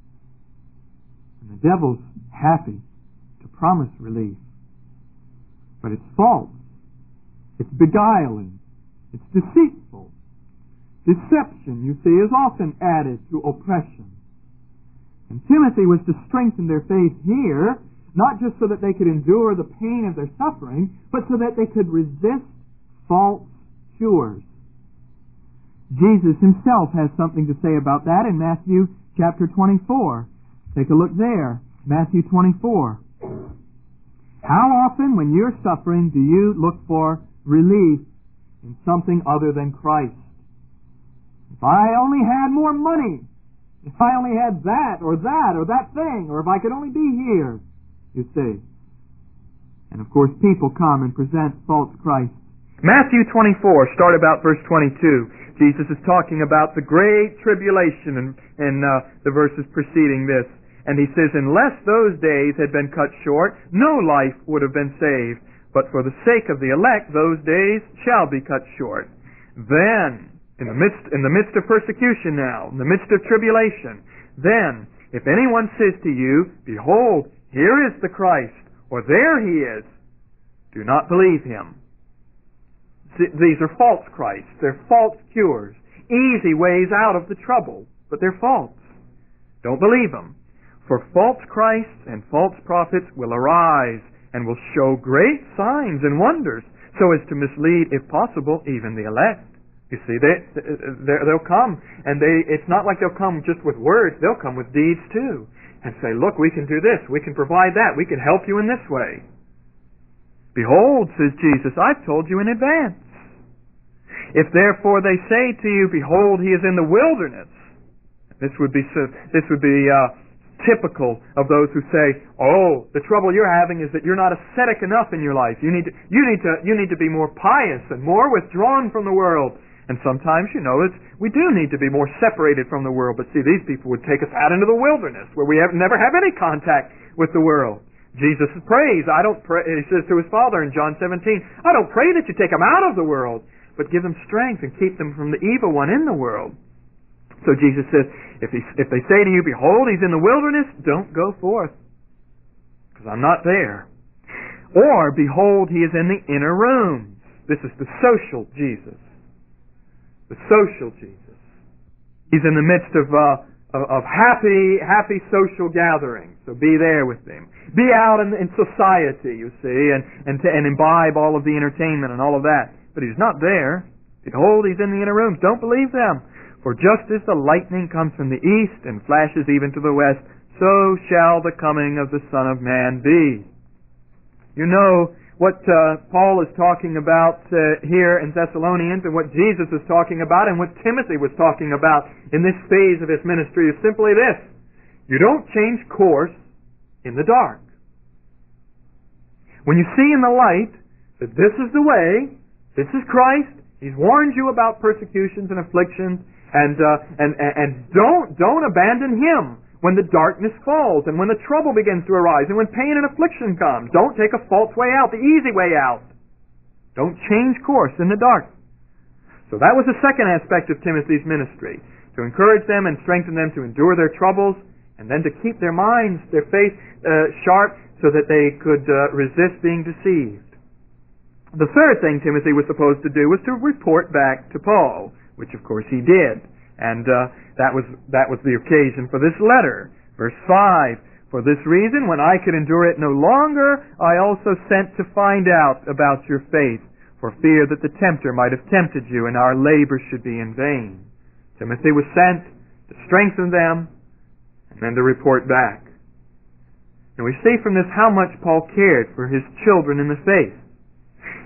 And the devil's happy to promise relief. But it's false. It's beguiling. It's deceitful. Deception, you see, is often added to oppression. And Timothy was to strengthen their faith here, not just so that they could endure the pain of their suffering, but so that they could resist false cures. Jesus himself has something to say about that in Matthew chapter twenty-four. Take a look there. Matthew twenty-four. How often when you're suffering do you look for relief in something other than Christ? If I only had more money, if I only had that or that or that thing, or if I could only be here, you see. And of course people come and present false Christ. Matthew twenty-four, start about verse twenty-two. Jesus is talking about the great tribulation in, in uh, the verses preceding this. And he says, unless those days had been cut short, no life would have been saved. But for the sake of the elect, those days shall be cut short. Then, in the midst, in the midst of persecution now, in the midst of tribulation, then, if anyone says to you, behold, here is the Christ, or there he is, do not believe him. These are false Christs. They're false cures. Easy ways out of the trouble, but they're false. Don't believe them. For false Christs and false prophets will arise and will show great signs and wonders, so as to mislead, if possible, even the elect. You see, they, they'll come, and they, it's not like they'll come just with words. They'll come with deeds too, and say, look, we can do this, we can provide that, we can help you in this way. Behold, says Jesus, I've told you in advance. If therefore they say to you, behold, he is in the wilderness, this would be this would be uh, typical of those who say, oh, the trouble you're having is that you're not ascetic enough in your life. You need to, you need to, you need to be more pious and more withdrawn from the world. And sometimes, you know, it's, we do need to be more separated from the world. But see, these people would take us out into the wilderness where we have, never have any contact with the world. Jesus prays, I don't pray, he says to his Father in John seventeen, I don't pray that you take them out of the world, but give them strength and keep them from the evil one in the world. So Jesus says, if, he, if they say to you, behold, he's in the wilderness, don't go forth, because I'm not there. Or, behold, he is in the inner rooms. This is the social Jesus. The social Jesus. He's in the midst of uh, of happy, happy social gatherings. So be there with them. Be out in, in society, you see, and, and, to, and imbibe all of the entertainment and all of that. But he's not there. Behold, he's in the inner rooms. Don't believe them. For just as the lightning comes from the east and flashes even to the west, so shall the coming of the Son of Man be. You know what uh, Paul is talking about uh, here in Thessalonians, and what Jesus is talking about, and what Timothy was talking about in this phase of his ministry is simply this. You don't change course in the dark. When you see in the light that this is the way, this is Christ, he's warned you about persecutions and afflictions, and uh, and, and and don't don't abandon him when the darkness falls, and when the trouble begins to arise, and when pain and affliction comes. Don't take a false way out, the easy way out. Don't change course in the dark. So that was the second aspect of Timothy's ministry, to encourage them and strengthen them to endure their troubles, and then to keep their minds, their faith uh, sharp, so that they could uh, resist being deceived. The third thing Timothy was supposed to do was to report back to Paul, which of course he did. And uh, that was that was the occasion for this letter. Verse five, for this reason, when I could endure it no longer, I also sent to find out about your faith, for fear that the tempter might have tempted you, and our labor should be in vain. Timothy was sent to strengthen them, and then to report back. And we see from this how much Paul cared for his children in the faith.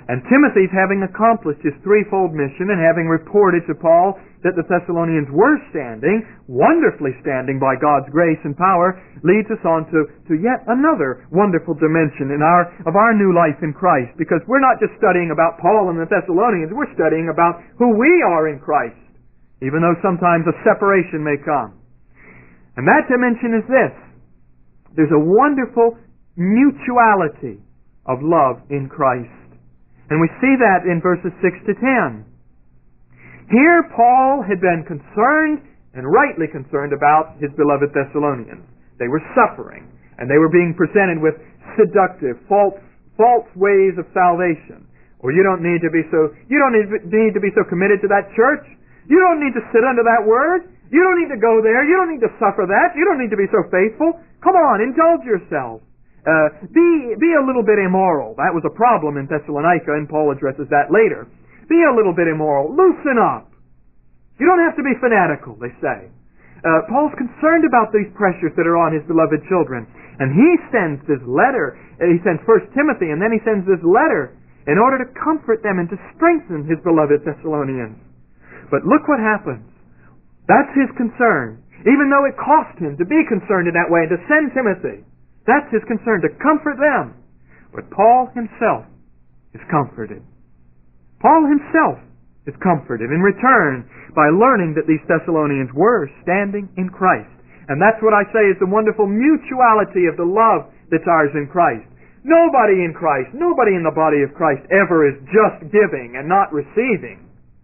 and Timothy's having accomplished his threefold mission and having reported to Paul that the Thessalonians were standing, wonderfully standing by God's grace and power, leads us on to, to yet another wonderful dimension in our, of our new life in Christ. Because we're not just studying about Paul and the Thessalonians, we're studying about who we are in Christ, even though sometimes a separation may come. And that dimension is this. There's a wonderful mutuality of love in Christ. And we see that in verses six to ten. Here Paul had been concerned, and rightly concerned, about his beloved Thessalonians. They were suffering, and they were being presented with seductive, false, false ways of salvation. Or you don't need to be so, you don't need, need to be so committed to that church. You don't need to sit under that word. You don't need to go there. You don't need to suffer that. You don't need to be so faithful. Come on, indulge yourself. Uh, be be a little bit immoral. That was a problem in Thessalonica, and Paul addresses that later. Be a little bit immoral. Loosen up. You don't have to be fanatical, they say. Uh, Paul's concerned about these pressures that are on his beloved children. And he sends this letter. He sends First Timothy, and then he sends this letter in order to comfort them and to strengthen his beloved Thessalonians. But look what happens. That's his concern. Even though it cost him to be concerned in that way, to send Timothy. That's his concern, to comfort them. But Paul himself is comforted. Paul himself is comforted in return by learning that these Thessalonians were standing in Christ. And that's what I say is the wonderful mutuality of the love that's ours in Christ. Nobody in Christ, nobody in the body of Christ ever is just giving and not receiving.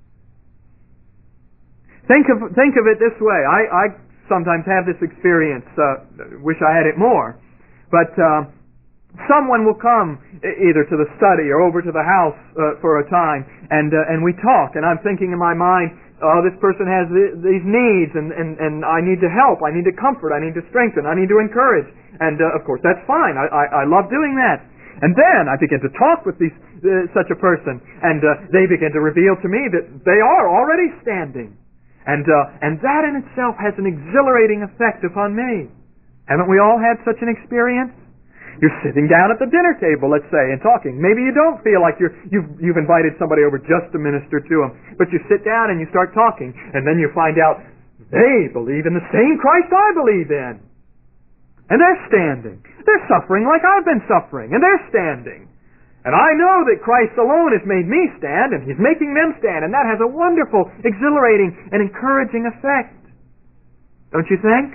Think of, think of it this way. I, I sometimes have this experience. Uh, wish I had it more. But uh, someone will come either to the study or over to the house uh, for a time, and uh, and we talk, and I'm thinking in my mind, oh, this person has th- these needs, and, and, and I need to help, I need to comfort, I need to strengthen, I need to encourage. And uh, of course, that's fine. I, I, I love doing that. And then I begin to talk with these, uh, such a person, and uh, they begin to reveal to me that they are already standing. And, uh, and that in itself has an exhilarating effect upon me. Haven't we all had such an experience? You're sitting down at the dinner table, let's say, and talking. Maybe you don't feel like you're, you've, you've invited somebody over just to minister to them, but you sit down and you start talking, and then you find out they believe in the same Christ I believe in. And they're standing. They're suffering like I've been suffering, and they're standing. And I know that Christ alone has made me stand, and He's making them stand, and that has a wonderful, exhilarating, and encouraging effect. Don't you think?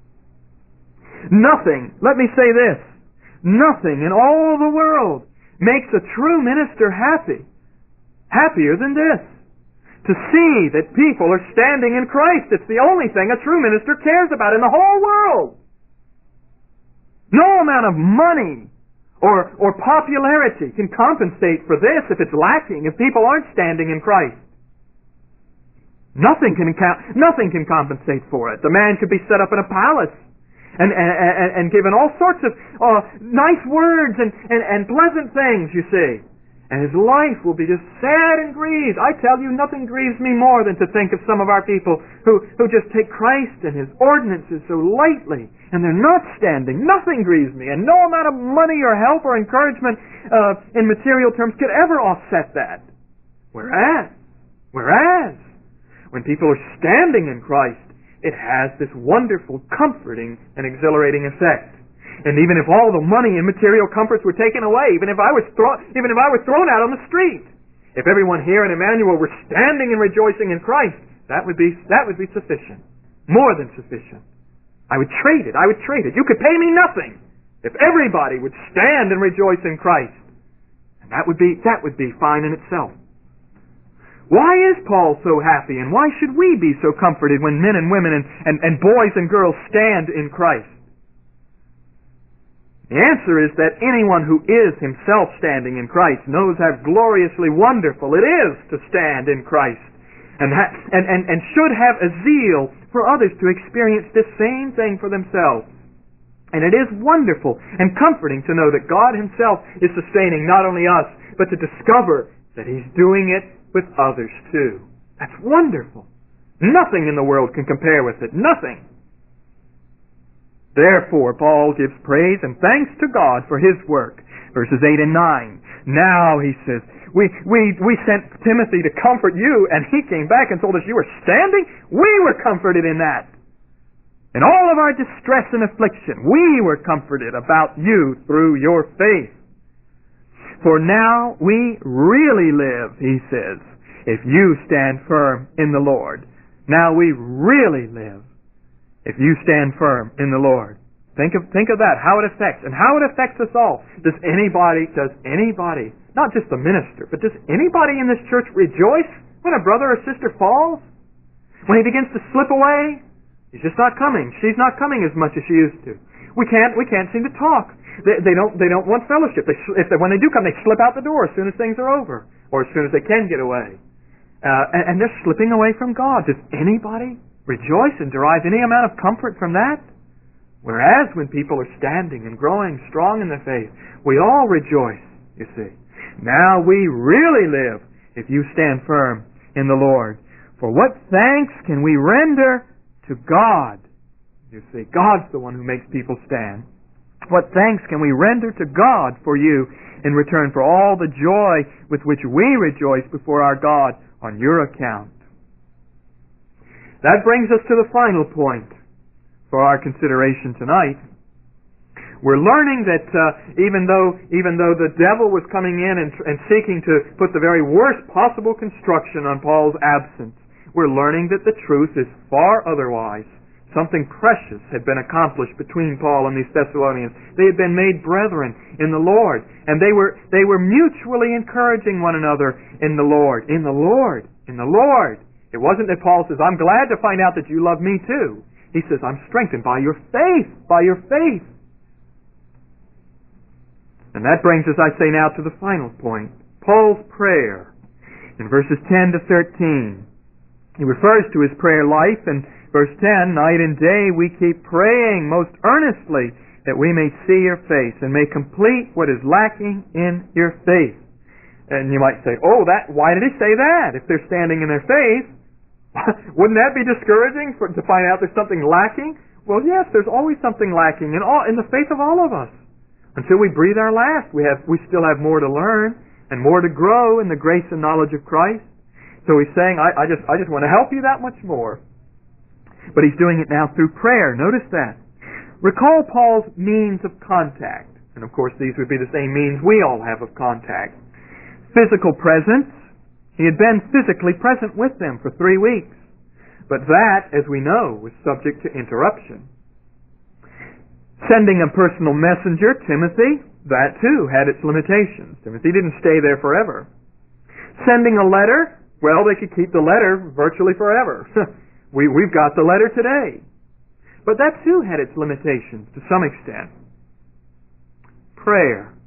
Nothing, let me say this, nothing in all the world makes a true minister happy, happier than this. To see that people are standing in Christ, it's the only thing a true minister cares about in the whole world. No amount of money or, or popularity can compensate for this if it's lacking, if people aren't standing in Christ. Nothing can, nothing can compensate for it. The man could be set up in a palace And, and, and, and given all sorts of uh, nice words and, and, and pleasant things, you see. And his life will be just sad and grieved. I tell you, nothing grieves me more than to think of some of our people who, who just take Christ and His ordinances so lightly, and they're not standing. Nothing grieves me, and no amount of money or help or encouragement uh, in material terms could ever offset that. Whereas, whereas, when people are standing in Christ, it has this wonderful, comforting, and exhilarating effect. And even if all the money and material comforts were taken away, even if I was thrown, even if I was thrown out on the street, if everyone here in Emmanuel were standing and rejoicing in Christ, that would be that would be sufficient, more than sufficient. I would trade it. I would trade it. You could pay me nothing if everybody would stand and rejoice in Christ, and that would be that would be fine in itself. Why is Paul so happy, and why should we be so comforted when men and women and, and, and boys and girls stand in Christ? The answer is that anyone who is himself standing in Christ knows how gloriously wonderful it is to stand in Christ, and, ha- and, and, and should have a zeal for others to experience this same thing for themselves. And it is wonderful and comforting to know that God Himself is sustaining not only us, but to discover that He's doing it with others too. That's wonderful. Nothing in the world can compare with it. Nothing. Therefore, Paul gives praise and thanks to God for His work. Verses eight and nine. Now, he says, we, we, we sent Timothy to comfort you, and he came back and told us you were standing. We were comforted in that. In all of our distress and affliction, we were comforted about you through your faith. For now we really live, he says, if you stand firm in the Lord. Now we really live if you stand firm in the Lord. Think of, think of that, how it affects, and how it affects us all. Does anybody, does anybody, not just the minister, but does anybody in this church rejoice when a brother or sister falls? When he begins to slip away? He's just not coming. She's not coming as much as she used to. We can't, we can't seem to talk. They, they don't, they don't want fellowship. They, if they, when they do come, they slip out the door as soon as things are over, or as soon as they can get away. Uh, and, and they're slipping away from God. Does anybody rejoice and derive any amount of comfort from that? Whereas when people are standing and growing strong in the faith, we all rejoice, you see. Now we really live if you stand firm in the Lord. For what thanks can we render to God? You see, God's the one who makes people stand. What thanks can we render to God for you in return for all the joy with which we rejoice before our God on your account? That brings us to the final point for our consideration tonight. We're learning that uh, even though even though the devil was coming in and, and seeking to put the very worst possible construction on Paul's absence, we're learning that the truth is far otherwise. Something precious had been accomplished between Paul and these Thessalonians. They had been made brethren in the Lord, and they were they were mutually encouraging one another in the Lord, in the Lord, in the Lord. It wasn't that Paul says, "I'm glad to find out that you love me too." He says, "I'm strengthened by your faith, by your faith." And that brings us, I say now, to the final point, Paul's prayer. In verses ten to thirteen, he refers to his prayer life, and verse ten, night and day we keep praying most earnestly that we may see your face and may complete what is lacking in your faith. And you might say, oh, that why did he say that? If they're standing in their faith, wouldn't that be discouraging for, to find out there's something lacking? Well, yes, there's always something lacking in all in the faith of all of us. Until we breathe our last, we have we still have more to learn and more to grow in the grace and knowledge of Christ. So he's saying, I, I just I just want to help you that much more. But he's doing it now through prayer. Notice that. Recall Paul's means of contact. And of course these would be the same means we all have of contact. Physical presence. He had been physically present with them for three weeks. But that, as we know, was subject to interruption. Sending a personal messenger, Timothy, that too had its limitations. Timothy didn't stay there forever. Sending a letter, well, they could keep the letter virtually forever. we, we've got the letter today. But that too had its limitations to some extent. Prayer.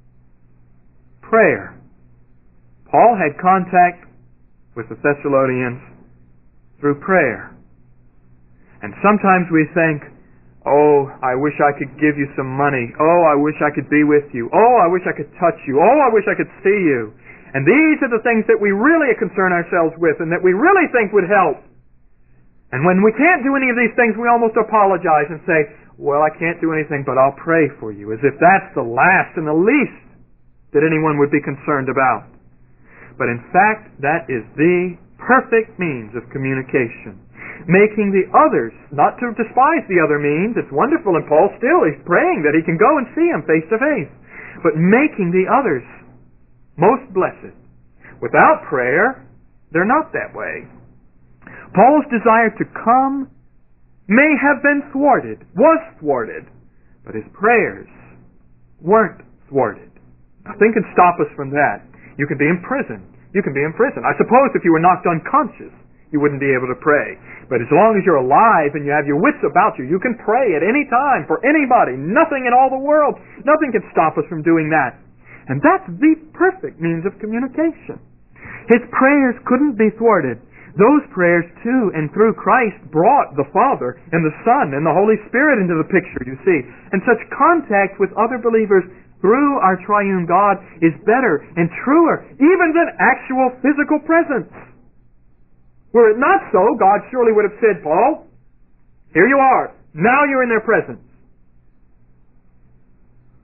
Prayer. Paul had contact with the Thessalonians through prayer. And sometimes we think, oh, I wish I could give you some money. Oh, I wish I could be with you. Oh, I wish I could touch you. Oh, I wish I could see you. And these are the things that we really concern ourselves with and that we really think would help. And when we can't do any of these things, we almost apologize and say, well, I can't do anything, but I'll pray for you, as if that's the last and the least that anyone would be concerned about. But in fact, that is the perfect means of communication. Making the others, not to despise the other means, it's wonderful, and Paul still is praying that he can go and see him face to face. But making the others most blessed. Without prayer, they're not that way. Paul's desire to come may have been thwarted, was thwarted, but his prayers weren't thwarted. Nothing can stop us from that. You can be in prison. You can be in prison. I suppose if you were knocked unconscious, you wouldn't be able to pray. But as long as you're alive and you have your wits about you, you can pray at any time for anybody. Nothing in all the world. Nothing can stop us from doing that. And that's the perfect means of communication. His prayers couldn't be thwarted. Those prayers, too, and through Christ, brought the Father and the Son and the Holy Spirit into the picture, you see. And such contact with other believers through our triune God is better and truer even than actual physical presence. Were it not so, God surely would have said, Paul, here you are. Now you're in their presence.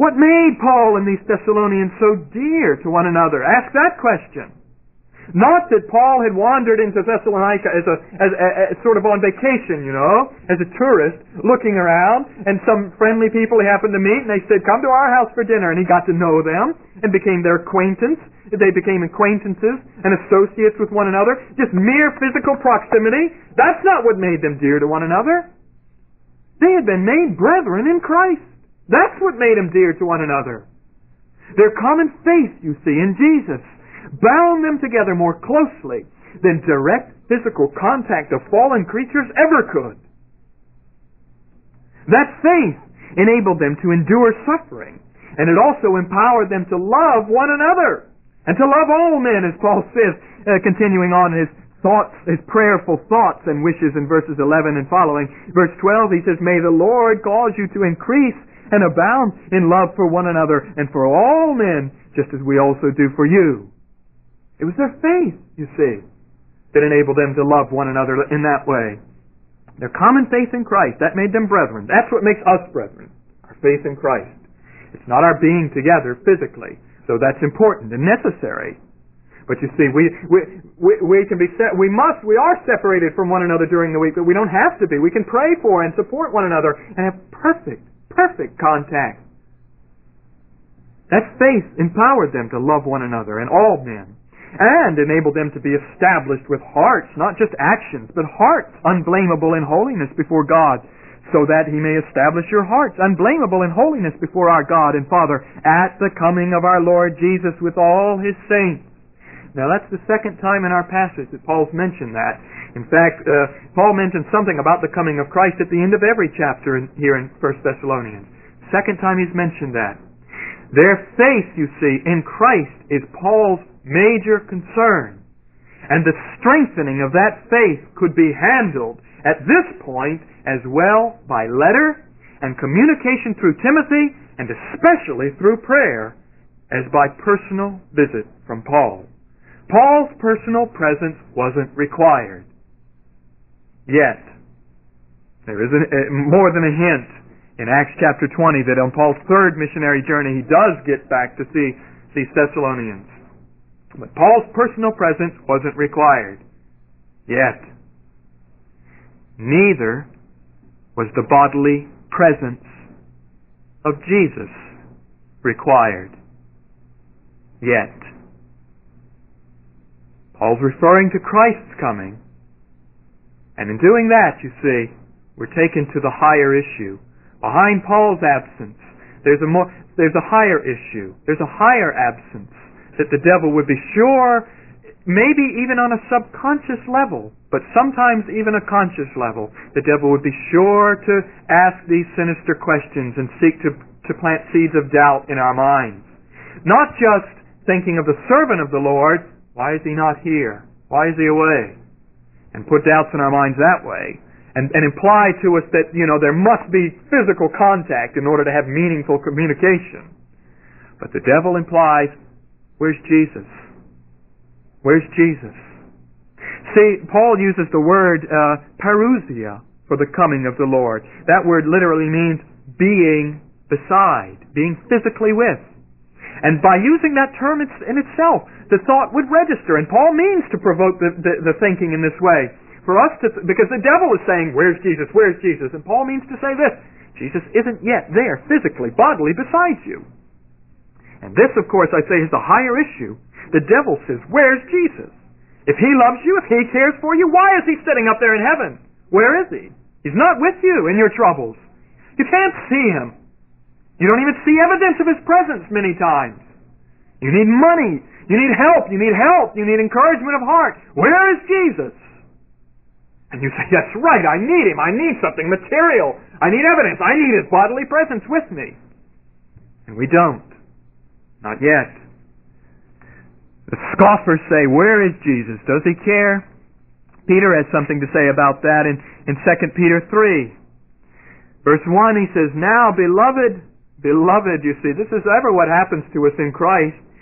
What made Paul and these Thessalonians so dear to one another? Ask that question. Not that Paul had wandered into Thessalonica as a, as, a, as sort of on vacation, you know, as a tourist, looking around, and some friendly people he happened to meet, and they said, come to our house for dinner, and he got to know them, and became their acquaintance. They became acquaintances and associates with one another. Just mere physical proximity. That's not what made them dear to one another. They had been made brethren in Christ. That's what made them dear to one another. Their common faith, you see, in Jesus, bound them together more closely than direct physical contact of fallen creatures ever could. That faith enabled them to endure suffering, and it also empowered them to love one another, and to love all men, as Paul says, uh, continuing on his thoughts, his prayerful thoughts and wishes in verses eleven and following. Verse twelve, he says, may the Lord cause you to increase and abound in love for one another and for all men, just as we also do for you. It was their faith, you see, that enabled them to love one another in that way. Their common faith in Christ, that made them brethren. That's what makes us brethren, our faith in Christ. It's not our being together physically, so that's important and necessary. But you see, we we we, we can be se- we must we are separated from one another during the week, but we don't have to be. We can pray for and support one another and have perfect, perfect contact. That faith empowered them to love one another and all men, and enabled them to be established with hearts, not just actions, but hearts unblameable in holiness before God, so that He may establish your hearts unblameable in holiness before our God and Father at the coming of our Lord Jesus with all His saints. Now that's the second time in our passage that Paul's mentioned that. In fact, uh, Paul mentions something about the coming of Christ at the end of every chapter in, here in First Thessalonians. Second time he's mentioned that. Their faith, you see, in Christ is Paul's major concern. And the strengthening of that faith could be handled at this point as well by letter and communication through Timothy, and especially through prayer, as by personal visit from Paul. Paul's personal presence wasn't required. Yet, there is a, a, more than a hint in Acts chapter twenty that on Paul's third missionary journey he does get back to see these Thessalonians. But Paul's personal presence wasn't required. Yet, neither was the bodily presence of Jesus required. Yet. Paul's referring to Christ's coming. And in doing that, you see, we're taken to the higher issue. Behind Paul's absence, there's a more, there's a higher issue. There's a higher absence that the devil would be sure, maybe even on a subconscious level, but sometimes even a conscious level, the devil would be sure to ask these sinister questions and seek to, to plant seeds of doubt in our minds. Not just thinking of the servant of the Lord, why is he not here? Why is he away? And put doubts in our minds that way. And, and imply to us that, you know, there must be physical contact in order to have meaningful communication. But the devil implies, where's Jesus? Where's Jesus? See, Paul uses the word uh, parousia for the coming of the Lord. That word literally means being beside, being physically with. And by using that term in itself, the thought would register. And Paul means to provoke the, the, the thinking in this way. For us to, th- because the devil is saying, where's Jesus, where's Jesus? And Paul means to say this, Jesus isn't yet there physically, bodily beside you. And this, of course, I say is the higher issue. The devil says, where's Jesus? If he loves you, if he cares for you, why is he sitting up there in heaven? Where is he? He's not with you in your troubles. You can't see him. You don't even see evidence of his presence many times. You need money. You need help. You need help. You need encouragement of heart. Where is Jesus? And you say, that's right, I need him. I need something material. I need evidence. I need his bodily presence with me. And we don't. Not yet. The scoffers say, where is Jesus? Does he care? Peter has something to say about that in, in Second Peter three. Verse one, he says, now, beloved, beloved, you see, this is ever what happens to us in Christ.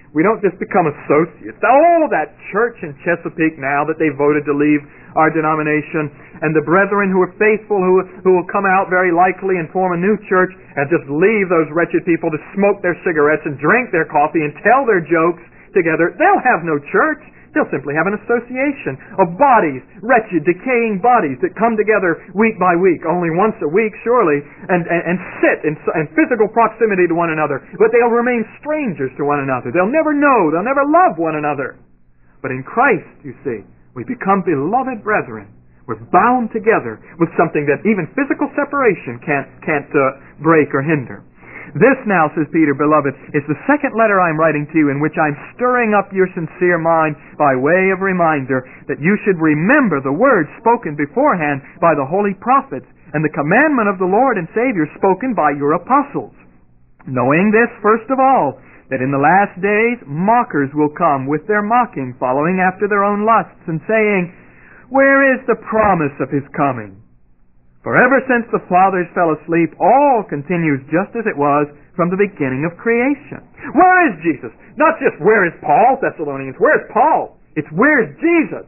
We don't just become associates. All of that church in Chesapeake now that they voted to leave our denomination, and the brethren who are faithful, who, who will come out very likely and form a new church, and just leave those wretched people to smoke their cigarettes and drink their coffee and tell their jokes together, they'll have no church. They'll simply have an association of bodies, wretched, decaying bodies that come together week by week, only once a week surely, and, and, and sit in, in physical proximity to one another. But they'll remain strangers to one another. They'll never know. They'll never love one another. But in Christ, you see, we become beloved brethren. We're bound together with something that even physical separation can't, can't uh, break or hinder. This now, says Peter, beloved, is the second letter I'm writing to you in which I'm stirring up your sincere mind by way of reminder that you should remember the words spoken beforehand by the holy prophets and the commandment of the Lord and Savior spoken by your apostles. Knowing this, first of all, that in the last days mockers will come with their mocking, following after their own lusts, and saying, where is the promise of his coming? For ever since the fathers fell asleep, all continues just as it was from the beginning of creation. Where is Jesus? Not just where is Paul, Thessalonians. Where is Paul? It's where is Jesus?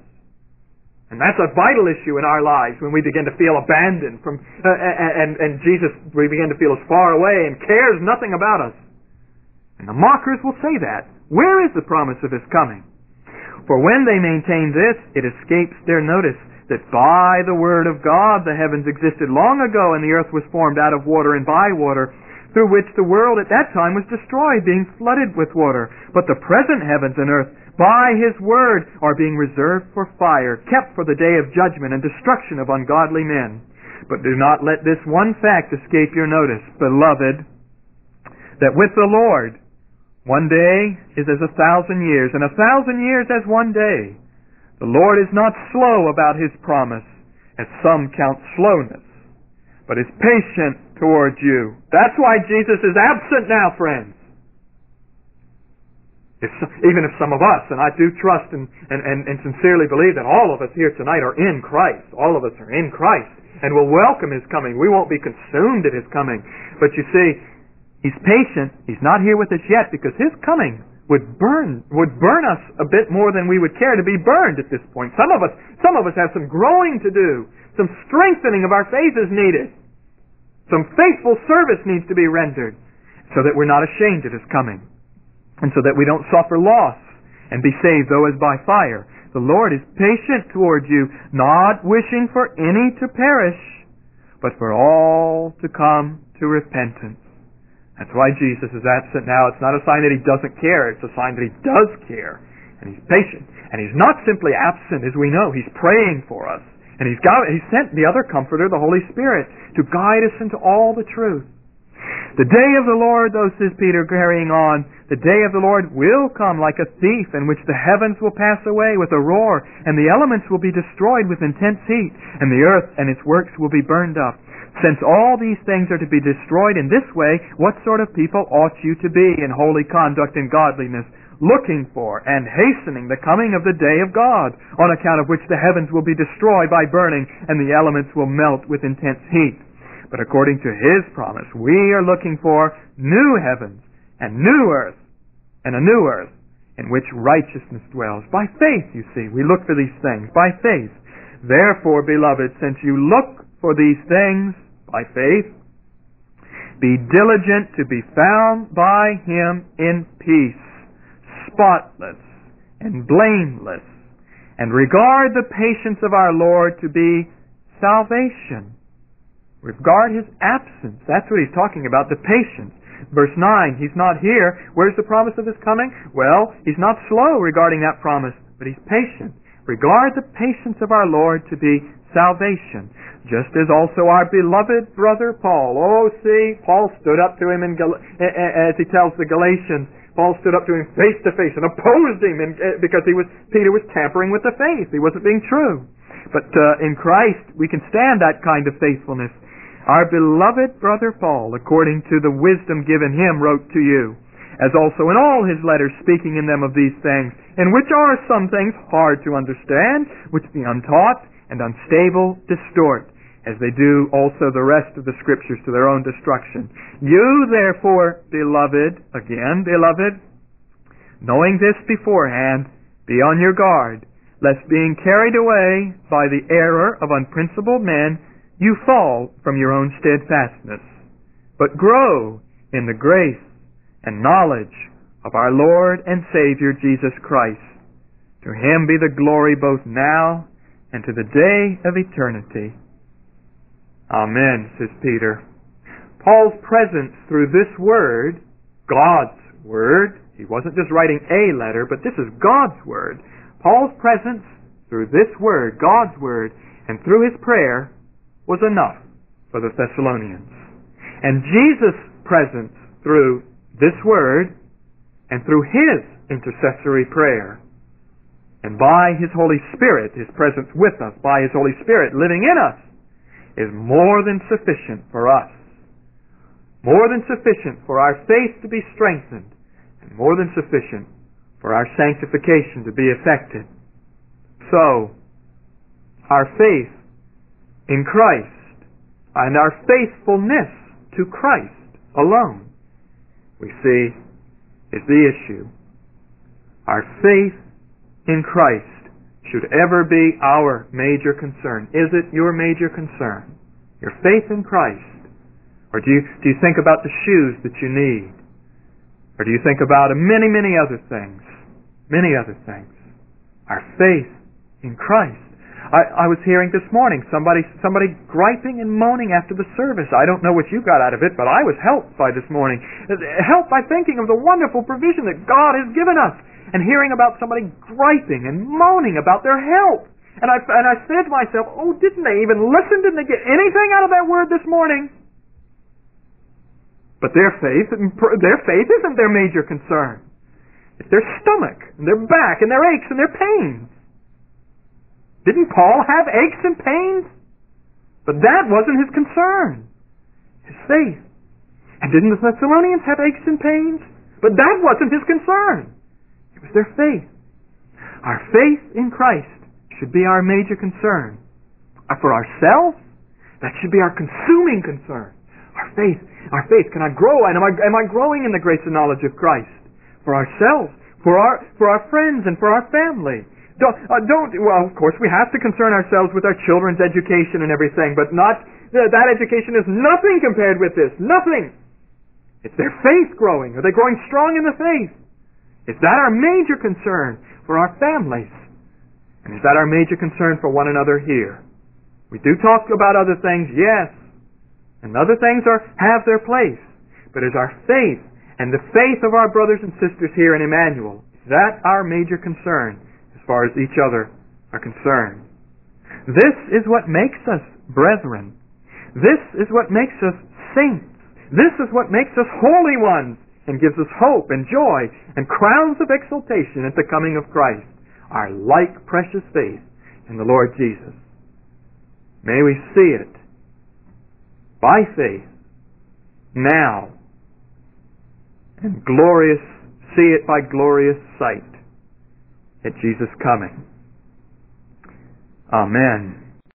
And that's a vital issue in our lives when we begin to feel abandoned from, uh, and, and Jesus, we begin to feel as far away and cares nothing about us. And the mockers will say that. Where is the promise of his coming? For when they maintain this, it escapes their notice that by the word of God the heavens existed long ago and the earth was formed out of water and by water, through which the world at that time was destroyed, being flooded with water. But the present heavens and earth, by his word, are being reserved for fire, kept for the day of judgment and destruction of ungodly men. But do not let this one fact escape your notice, beloved, that with the Lord one day is as a thousand years, and a thousand years as one day. The Lord is not slow about his promise, as some count slowness, but is patient toward you. That's why Jesus is absent now, friends. If, even if some of us, and I do trust and, and, and, and sincerely believe that all of us here tonight are in Christ. All of us are in Christ and will welcome his coming. We won't be consumed at his coming. But you see, he's patient. He's not here with us yet because his coming would burn would burn us a bit more than we would care to be burned at this point. Some of us some of us have some growing to do. Some strengthening of our faith is needed. Some faithful service needs to be rendered so that we're not ashamed at his coming and so that we don't suffer loss and be saved though as by fire. The Lord is patient toward you, not wishing for any to perish, but for all to come to repentance. That's why Jesus is absent now. It's not a sign that he doesn't care. It's a sign that he does care. And he's patient. And he's not simply absent, as we know. He's praying for us. And he's got, he's sent the other Comforter, the Holy Spirit, to guide us into all the truth. The day of the Lord, though, says Peter, carrying on, the day of the Lord will come like a thief, in which the heavens will pass away with a roar, and the elements will be destroyed with intense heat, and the earth and its works will be burned up. Since all these things are to be destroyed in this way, what sort of people ought you to be in holy conduct and godliness, looking for and hastening the coming of the day of God, on account of which the heavens will be destroyed by burning, and the elements will melt with intense heat? But according to his promise, we are looking for new heavens and new earth, and a new earth in which righteousness dwells. By faith, you see, we look for these things, by faith. Therefore, beloved, since you look for these things by faith, be diligent to be found by him in peace, spotless and blameless, and regard the patience of our Lord to be salvation. Regard his absence. That's what he's talking about, the patience. Verse nine, he's not here. Where's the promise of his coming? Well, he's not slow regarding that promise, but he's patient. Regard the patience of our Lord to be salvation. Just as also our beloved brother Paul. Oh, see, Paul stood up to him in Gal- as he tells the Galatians. Paul stood up to him face to face and opposed him in, because he was Peter was tampering with the faith. He wasn't being true. But uh, in Christ, we can stand that kind of faithfulness. Our beloved brother Paul, according to the wisdom given him, wrote to you, as also in all his letters, speaking in them of these things, in which are some things hard to understand, which the untaught and unstable distort, as they do also the rest of the Scriptures to their own destruction. You, therefore, beloved, again, beloved, Knowing this beforehand, be on your guard, lest being carried away by the error of unprincipled men, you fall from your own steadfastness, but grow in the grace and knowledge of our Lord and Savior Jesus Christ. To Him be the glory both now and to the day of eternity. Amen, says Peter. Paul's presence through this word, God's word, he wasn't just writing a letter, but this is God's word. Paul's presence through this word, God's word, and through his prayer was enough for the Thessalonians. And Jesus' presence through this word and through his intercessory prayer and by his Holy Spirit, his presence with us, by his Holy Spirit living in us, is more than sufficient for us. More than sufficient for our faith to be strengthened, and more than sufficient for our sanctification to be effected. So, our faith in Christ and our faithfulness to Christ alone, we see, is the issue. Our faith in Christ should ever be our major concern. Is it your major concern? Your faith in Christ? Or do you, do you think about the shoes that you need? Or do you think about many, many other things? Many other things. Our faith in Christ. I, I was hearing this morning somebody somebody griping and moaning after the service. I don't know what you got out of it, but I was helped by this morning. Helped by thinking of the wonderful provision that God has given us, and hearing about somebody griping and moaning about their health. And I, and I said to myself, oh, didn't they even listen? Didn't they get anything out of that word this morning? But their faith, their faith isn't their major concern. It's their stomach, and their back, and their aches, and their pains. Didn't Paul have aches and pains? But that wasn't his concern. His faith. And didn't the Thessalonians have aches and pains? But that wasn't his concern. It was their faith. Our faith in Christ should be our major concern. For ourselves, that should be our consuming concern. Our faith, our faith, can I grow? And am I, am I growing in the grace and knowledge of Christ? For ourselves, for our, for our friends, and for our family. Don't, uh, don't, well, of course, we have to concern ourselves with our children's education and everything, but not, uh, that education is nothing compared with this. Nothing. It's their faith growing. Are they growing strong in the faith? Is that our major concern for our families? And is that our major concern for one another here? We do talk about other things, yes. And other things are have their place. But is our faith and the faith of our brothers and sisters here in Emmanuel, is that our major concern as far as each other are concerned? This is what makes us brethren. This is what makes us saints. This is what makes us holy ones and gives us hope and joy and crowns of exultation at the coming of Christ, our like precious faith in the Lord Jesus. May we see it by faith now, and glorious see it by glorious sight at Jesus' coming. Amen.